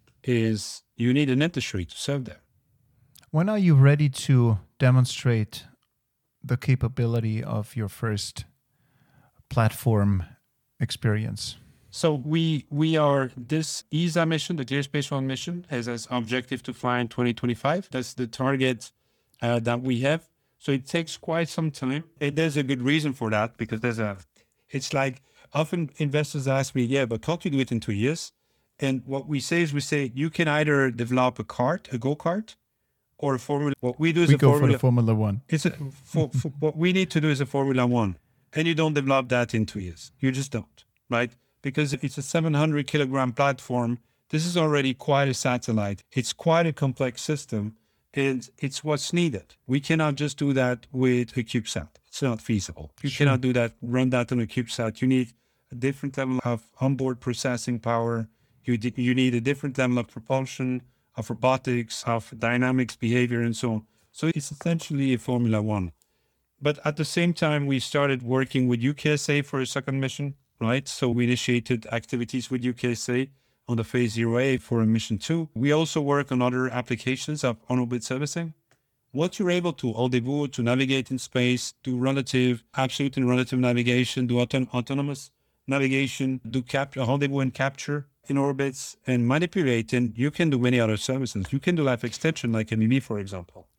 is you need an industry to serve them. When are you ready to demonstrate the capability of your first platform experience? So we we are, this E S A mission, the Clear Space One mission, has as objective to fly in twenty twenty-five. That's the target uh, that we have. So it takes quite some time. And there's a good reason for that, because there's a, it's like often investors ask me, yeah, but can't you do it in two years? And what we say is we say, you can either develop a kart, a go-kart, or a Formula. What we do is We a go Formula. for the Formula One. It's a, for, for, what we need to do is a Formula One. And you don't develop that in two years. You just don't, right? Because it's a seven hundred kilogram platform this is already quite a satellite. It's quite a complex system, and it's what's needed. We cannot just do that with a CubeSat. It's not feasible. You Sure. cannot do that, run that on a CubeSat. You need a different level of onboard processing power. You, d- you need a different level of propulsion, of robotics, of dynamics, behavior, and so on. So it's essentially a Formula One. But at the same time, we started working with U K S A for a second mission, right? So we initiated activities with U K S A on the phase zero A for a mission two. We also work on other applications of on-orbit servicing. Once you're able to rendezvous, to navigate in space, do relative, absolute and relative navigation, do auton- autonomous navigation, do cap- rendezvous and capture in orbits, and manipulate, and you can do many other services. You can do life extension like M E B, for example.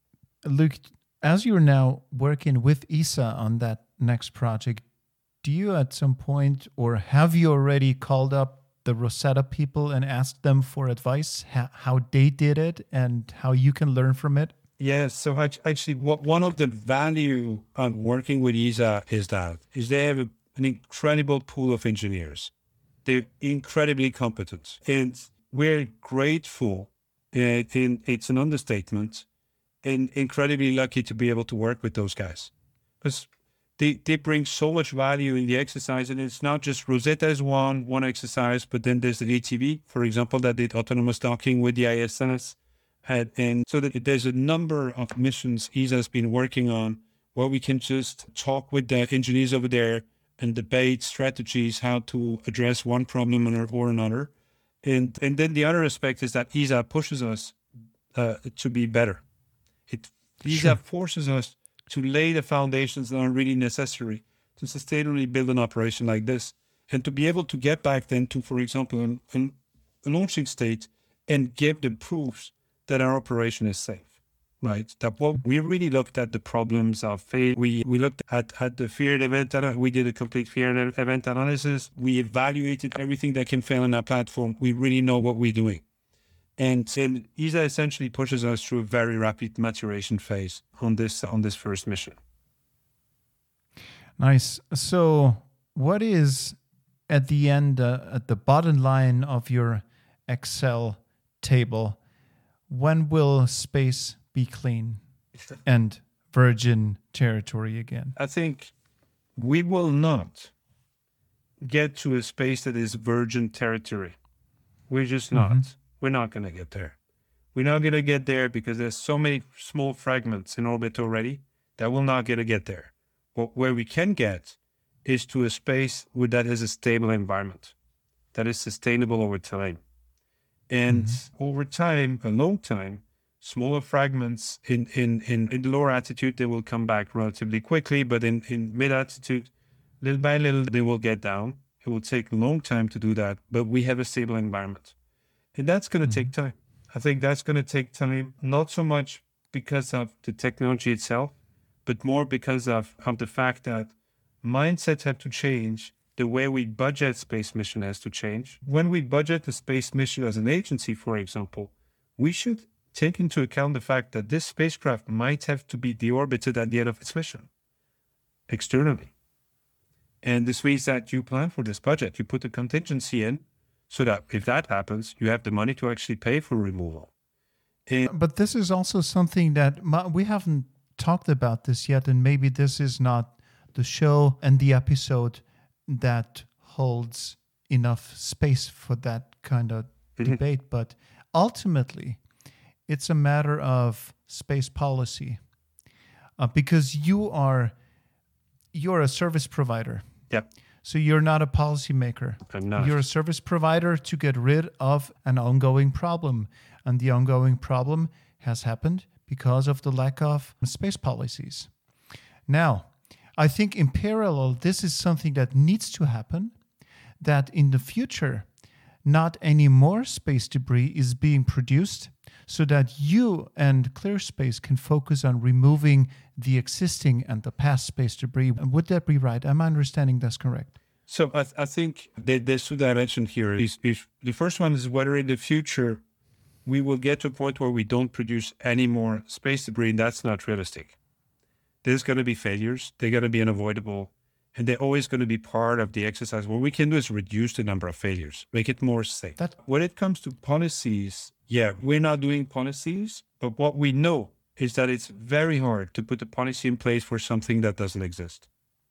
Luke, as you're now working with E S A on that next project, do you at some point, or have you already called up the Rosetta people and asked them for advice, ha- how they did it and how you can learn from it? Yes. So act- actually, what, one of the value of working with E S A is that is they have a, an incredible pool of engineers. They're incredibly competent, and we're grateful. And, and it's an understatement, and incredibly lucky to be able to work with those guys, because they they bring so much value in the exercise. And it's not just Rosetta is one one exercise, but then there's the A T V, for example, that did autonomous docking with the I S S. Had, and so that there's a number of missions E S A has been working on where we can just talk with the engineers over there and debate strategies, how to address one problem or, or another. And and then the other aspect is that E S A pushes us uh, to be better. It E S A Sure. forces us to lay the foundations that are really necessary to sustainably build an operation like this, and to be able to get back then to, for example, an, an, a launching state and give the proofs that our operation is safe. Right. That what we really looked at the problems of fail. We we looked at, at the fear event. We did a complete fear event analysis. We evaluated everything that can fail in our platform. We really know what we're doing. And, and E S A essentially pushes us through a very rapid maturation phase on this on this first mission. Nice. So, what is at the end, uh, at the bottom line of your Excel table? When will space be clean and virgin territory again? I think we will not get to a space that is virgin territory. We're just not. Mhm. We're not going to get there. We're not going to get there because there's so many small fragments in orbit already that we're not going to get there. But where we can get is to a space where that has a stable environment, that is sustainable over time. And mm-hmm. over time, a long time, smaller fragments in, in, in, in the lower altitude, they will come back relatively quickly, but in, in mid-altitude, little by little, they will get down. It will take a long time to do that, but we have a stable environment. And that's going to mm-hmm. take time. I think that's going to take time, not so much because of the technology itself, but more because of, of the fact that mindsets have to change. The way we budget space mission has to change. When we budget a space mission as an agency, for example, we should take into account the fact that this spacecraft might have to be deorbited at the end of its mission externally. And this means that you plan for this budget. You put a contingency in so that if that happens, you have the money to actually pay for removal. And but this is also something that my, we haven't talked about this yet, and maybe this is not the show and the episode that holds enough space for that kind of mm-hmm. debate. But ultimately, it's a matter of space policy, uh, because you are you're a service provider. Yep. So you're not a policymaker. I'm not. You're a service provider to get rid of an ongoing problem. And the ongoing problem has happened because of the lack of space policies. Now, I think in parallel, this is something that needs to happen, that in the future, not any more space debris is being produced so that you and ClearSpace can focus on removing the existing and the past space debris. Would that be right? Am I understanding that's correct? So I, th- I think that there's two dimensions here. Is, is, the first one is whether in the future we will get to a point where we don't produce any more space debris, and that's not realistic. There's going to be failures. They're going to be unavoidable. And they're always going to be part of the exercise. What we can do is reduce the number of failures, make it more safe. That- when it comes to policies, yeah, we're not doing policies, but what we know is that it's very hard to put a policy in place for something that doesn't exist.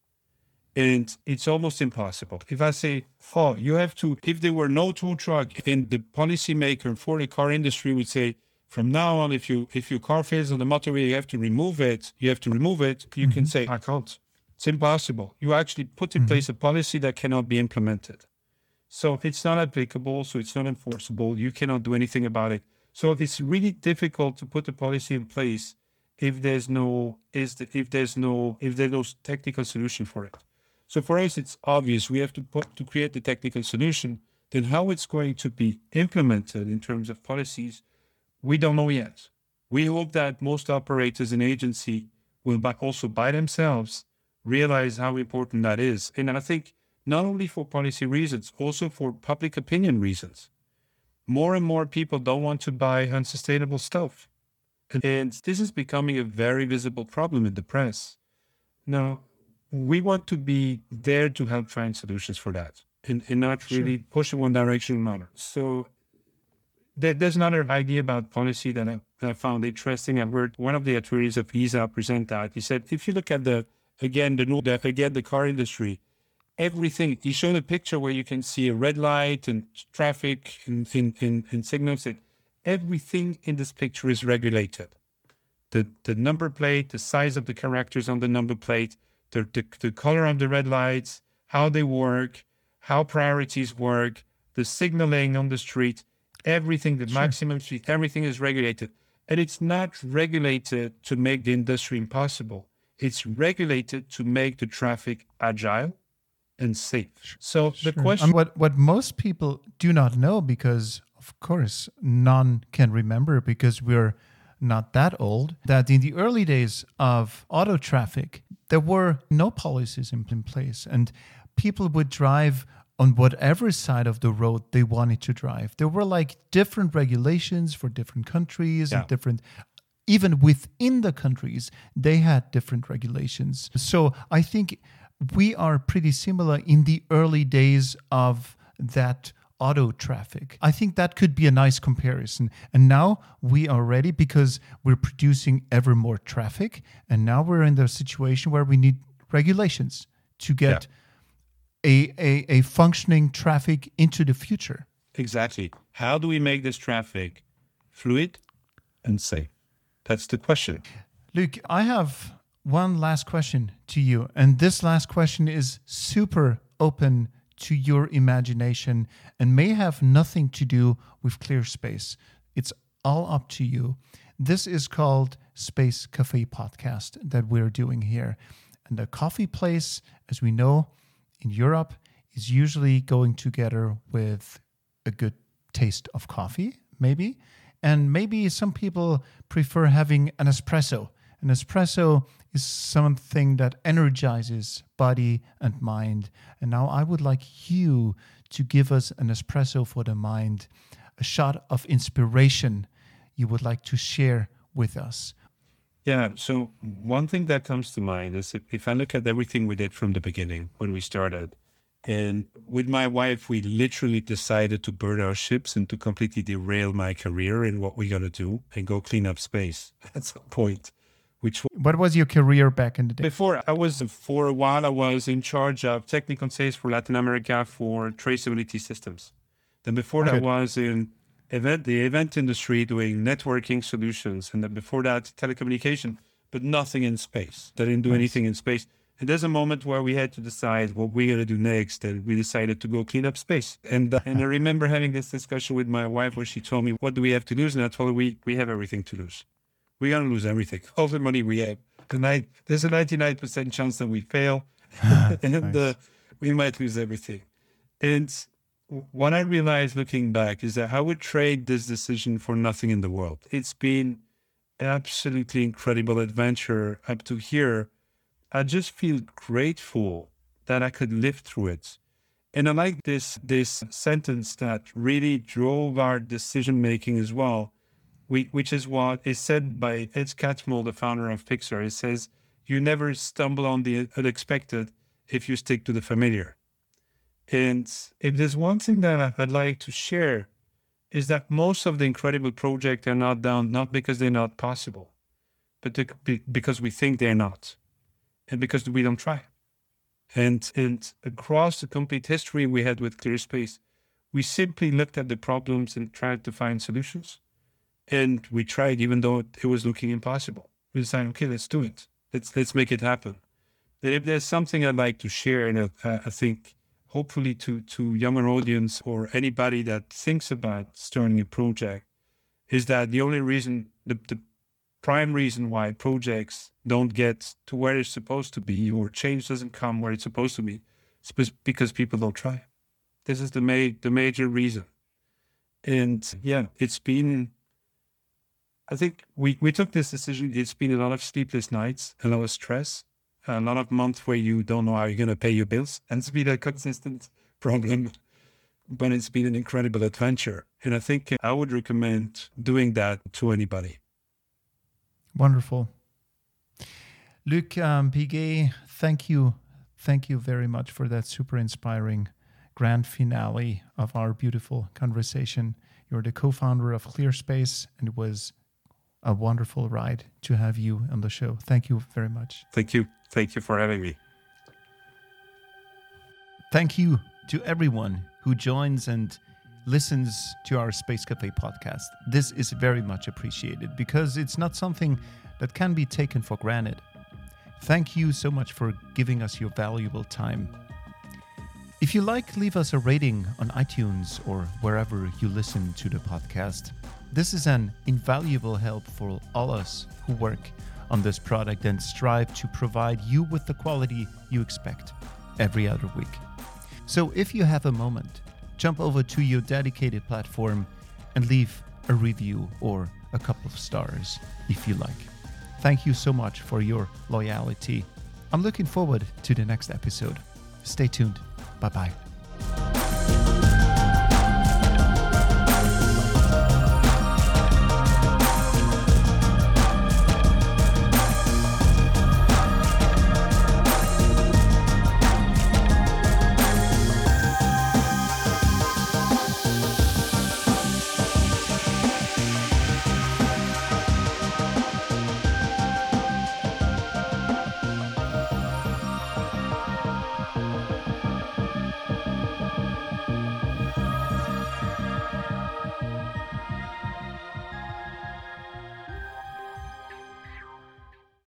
And it's almost impossible. If I say, oh, you have to, if there were no tow truck, then the policymaker for the car industry would say, from now on, if you if your car fails on the motorway, you have to remove it. You have to remove it. You mm-hmm. can say, I can't. It's impossible. You actually put in mm-hmm. place a policy that cannot be implemented. So it's not applicable, so it's not enforceable. You cannot do anything about it. So it's really difficult to put a policy in place if there's no is the, if there's no if there's no technical solution for it. So for us, it's obvious we have to put to create the technical solution. Then how it's going to be implemented in terms of policies, we don't know yet. We hope that most operators and agency will by also by themselves realize how important that is. And I think not only for policy reasons, also for public opinion reasons. More and more people don't want to buy unsustainable stuff. And this is becoming a very visible problem in the press. Now, we want to be there to help find solutions for that and, and not really sure. push in one direction or another. So there, there's another idea about policy that I, that I found interesting. I heard one of the attorneys of I S A present that. He said, if you look at the, again, the, again, the car industry, everything, he showed a picture where you can see a red light and traffic and, and, and, and signals. That everything in this picture is regulated. The, the number plate, the size of the characters on the number plate, The, the, the color of the red lights, how they work, how priorities work, the signaling on the street, everything, the sure. maximum speed, everything is regulated. And it's not regulated to make the industry impossible. It's regulated to make the traffic agile and safe. So sure. the question... And what, what most people do not know, because of course none can remember because we're not that old, that in the early days of auto traffic, there were no policies in place and people would drive on whatever side of the road they wanted to drive. There were like different regulations for different countries yeah. and different, even within the countries, they had different regulations. So I think we are pretty similar in the early days of that auto traffic. I think that could be a nice comparison. And now we are ready because we're producing ever more traffic. And now we're in the situation where we need regulations to get yeah. a, a, a functioning traffic into the future. Exactly. How do we make this traffic fluid and safe? That's the question. Luc, I have one last question to you. And this last question is super open to your imagination and may have nothing to do with ClearSpace. It's all up to you. This is called Space Cafe Podcast that we're doing here. And the coffee place, as we know, in Europe is usually going together with a good taste of coffee, maybe. And maybe some people prefer having an espresso. An espresso is something that energizes body and mind. And now I would like you to give us an espresso for the mind, a shot of inspiration you would like to share with us. Yeah, so one thing that comes to mind is if, if I look at everything we did from the beginning when we started, and with my wife, we literally decided to burn our ships and to completely derail my career in what we're going to do and go clean up space at some point. Which What was your career back in the day? Before, I was, for a while, I was in charge of technical sales for Latin America for traceability systems. Then before that, I was in event the event industry doing networking solutions. And then before that, telecommunication, but nothing in space. I didn't do nice. anything in space. And there's a moment where we had to decide what we're going to do next. And we decided to go clean up space. And uh, and I remember having this discussion with my wife where she told me, what do we have to lose? And I told her, we, we have everything to lose. We're going to lose everything, all the money we have. Tonight, there's a ninety-nine percent chance that we fail, and nice. uh, we might lose everything. And what I realized looking back is that I would trade this decision for nothing in the world. It's been an absolutely incredible adventure up to here. I just feel grateful that I could live through it. And I like this, this sentence that really drove our decision-making as well. We, which is what is said by Ed Catmull, the founder of Pixar. It says, you never stumble on the unexpected if you stick to the familiar. And if there's one thing that I'd like to share, is that most of the incredible projects are not done, not because they're not possible, but to, be, because we think they're not, and because we don't try. And, and across the complete history we had with ClearSpace, we simply looked at the problems and tried to find solutions. And we tried, even though it was looking impossible. We decided, okay, let's do it. Let's let's make it happen. And if there's something I'd like to share, and uh, I think hopefully to to younger audience or anybody that thinks about starting a project, is that the only reason, the, the prime reason why projects don't get to where it's supposed to be, or change doesn't come where it's supposed to be, is because people don't try. This is the ma- the major reason. And yeah, it's been, I think we, we took this decision. It's been a lot of sleepless nights, a lot of stress, a lot of months where you don't know how you're going to pay your bills. And it's been a consistent problem, but it's been an incredible adventure. And I think I would recommend doing that to anybody. Wonderful. Luc um, Piguet, thank you. Thank you very much for that super inspiring grand finale of our beautiful conversation. You're the co-founder of ClearSpace, and it was a wonderful ride to have you on the show. Thank you very much. Thank you. Thank you for having me. Thank you to everyone who joins and listens to our Space Cafe podcast. This is very much appreciated because it's not something that can be taken for granted. Thank you so much for giving us your valuable time. If you like, leave us a rating on iTunes or wherever you listen to the podcast. This is an invaluable help for all us who work on this product and strive to provide you with the quality you expect every other week. So if you have a moment, jump over to your dedicated platform and leave a review or a couple of stars if you like. Thank you so much for your loyalty. I'm looking forward to the next episode. Stay tuned. Bye-bye.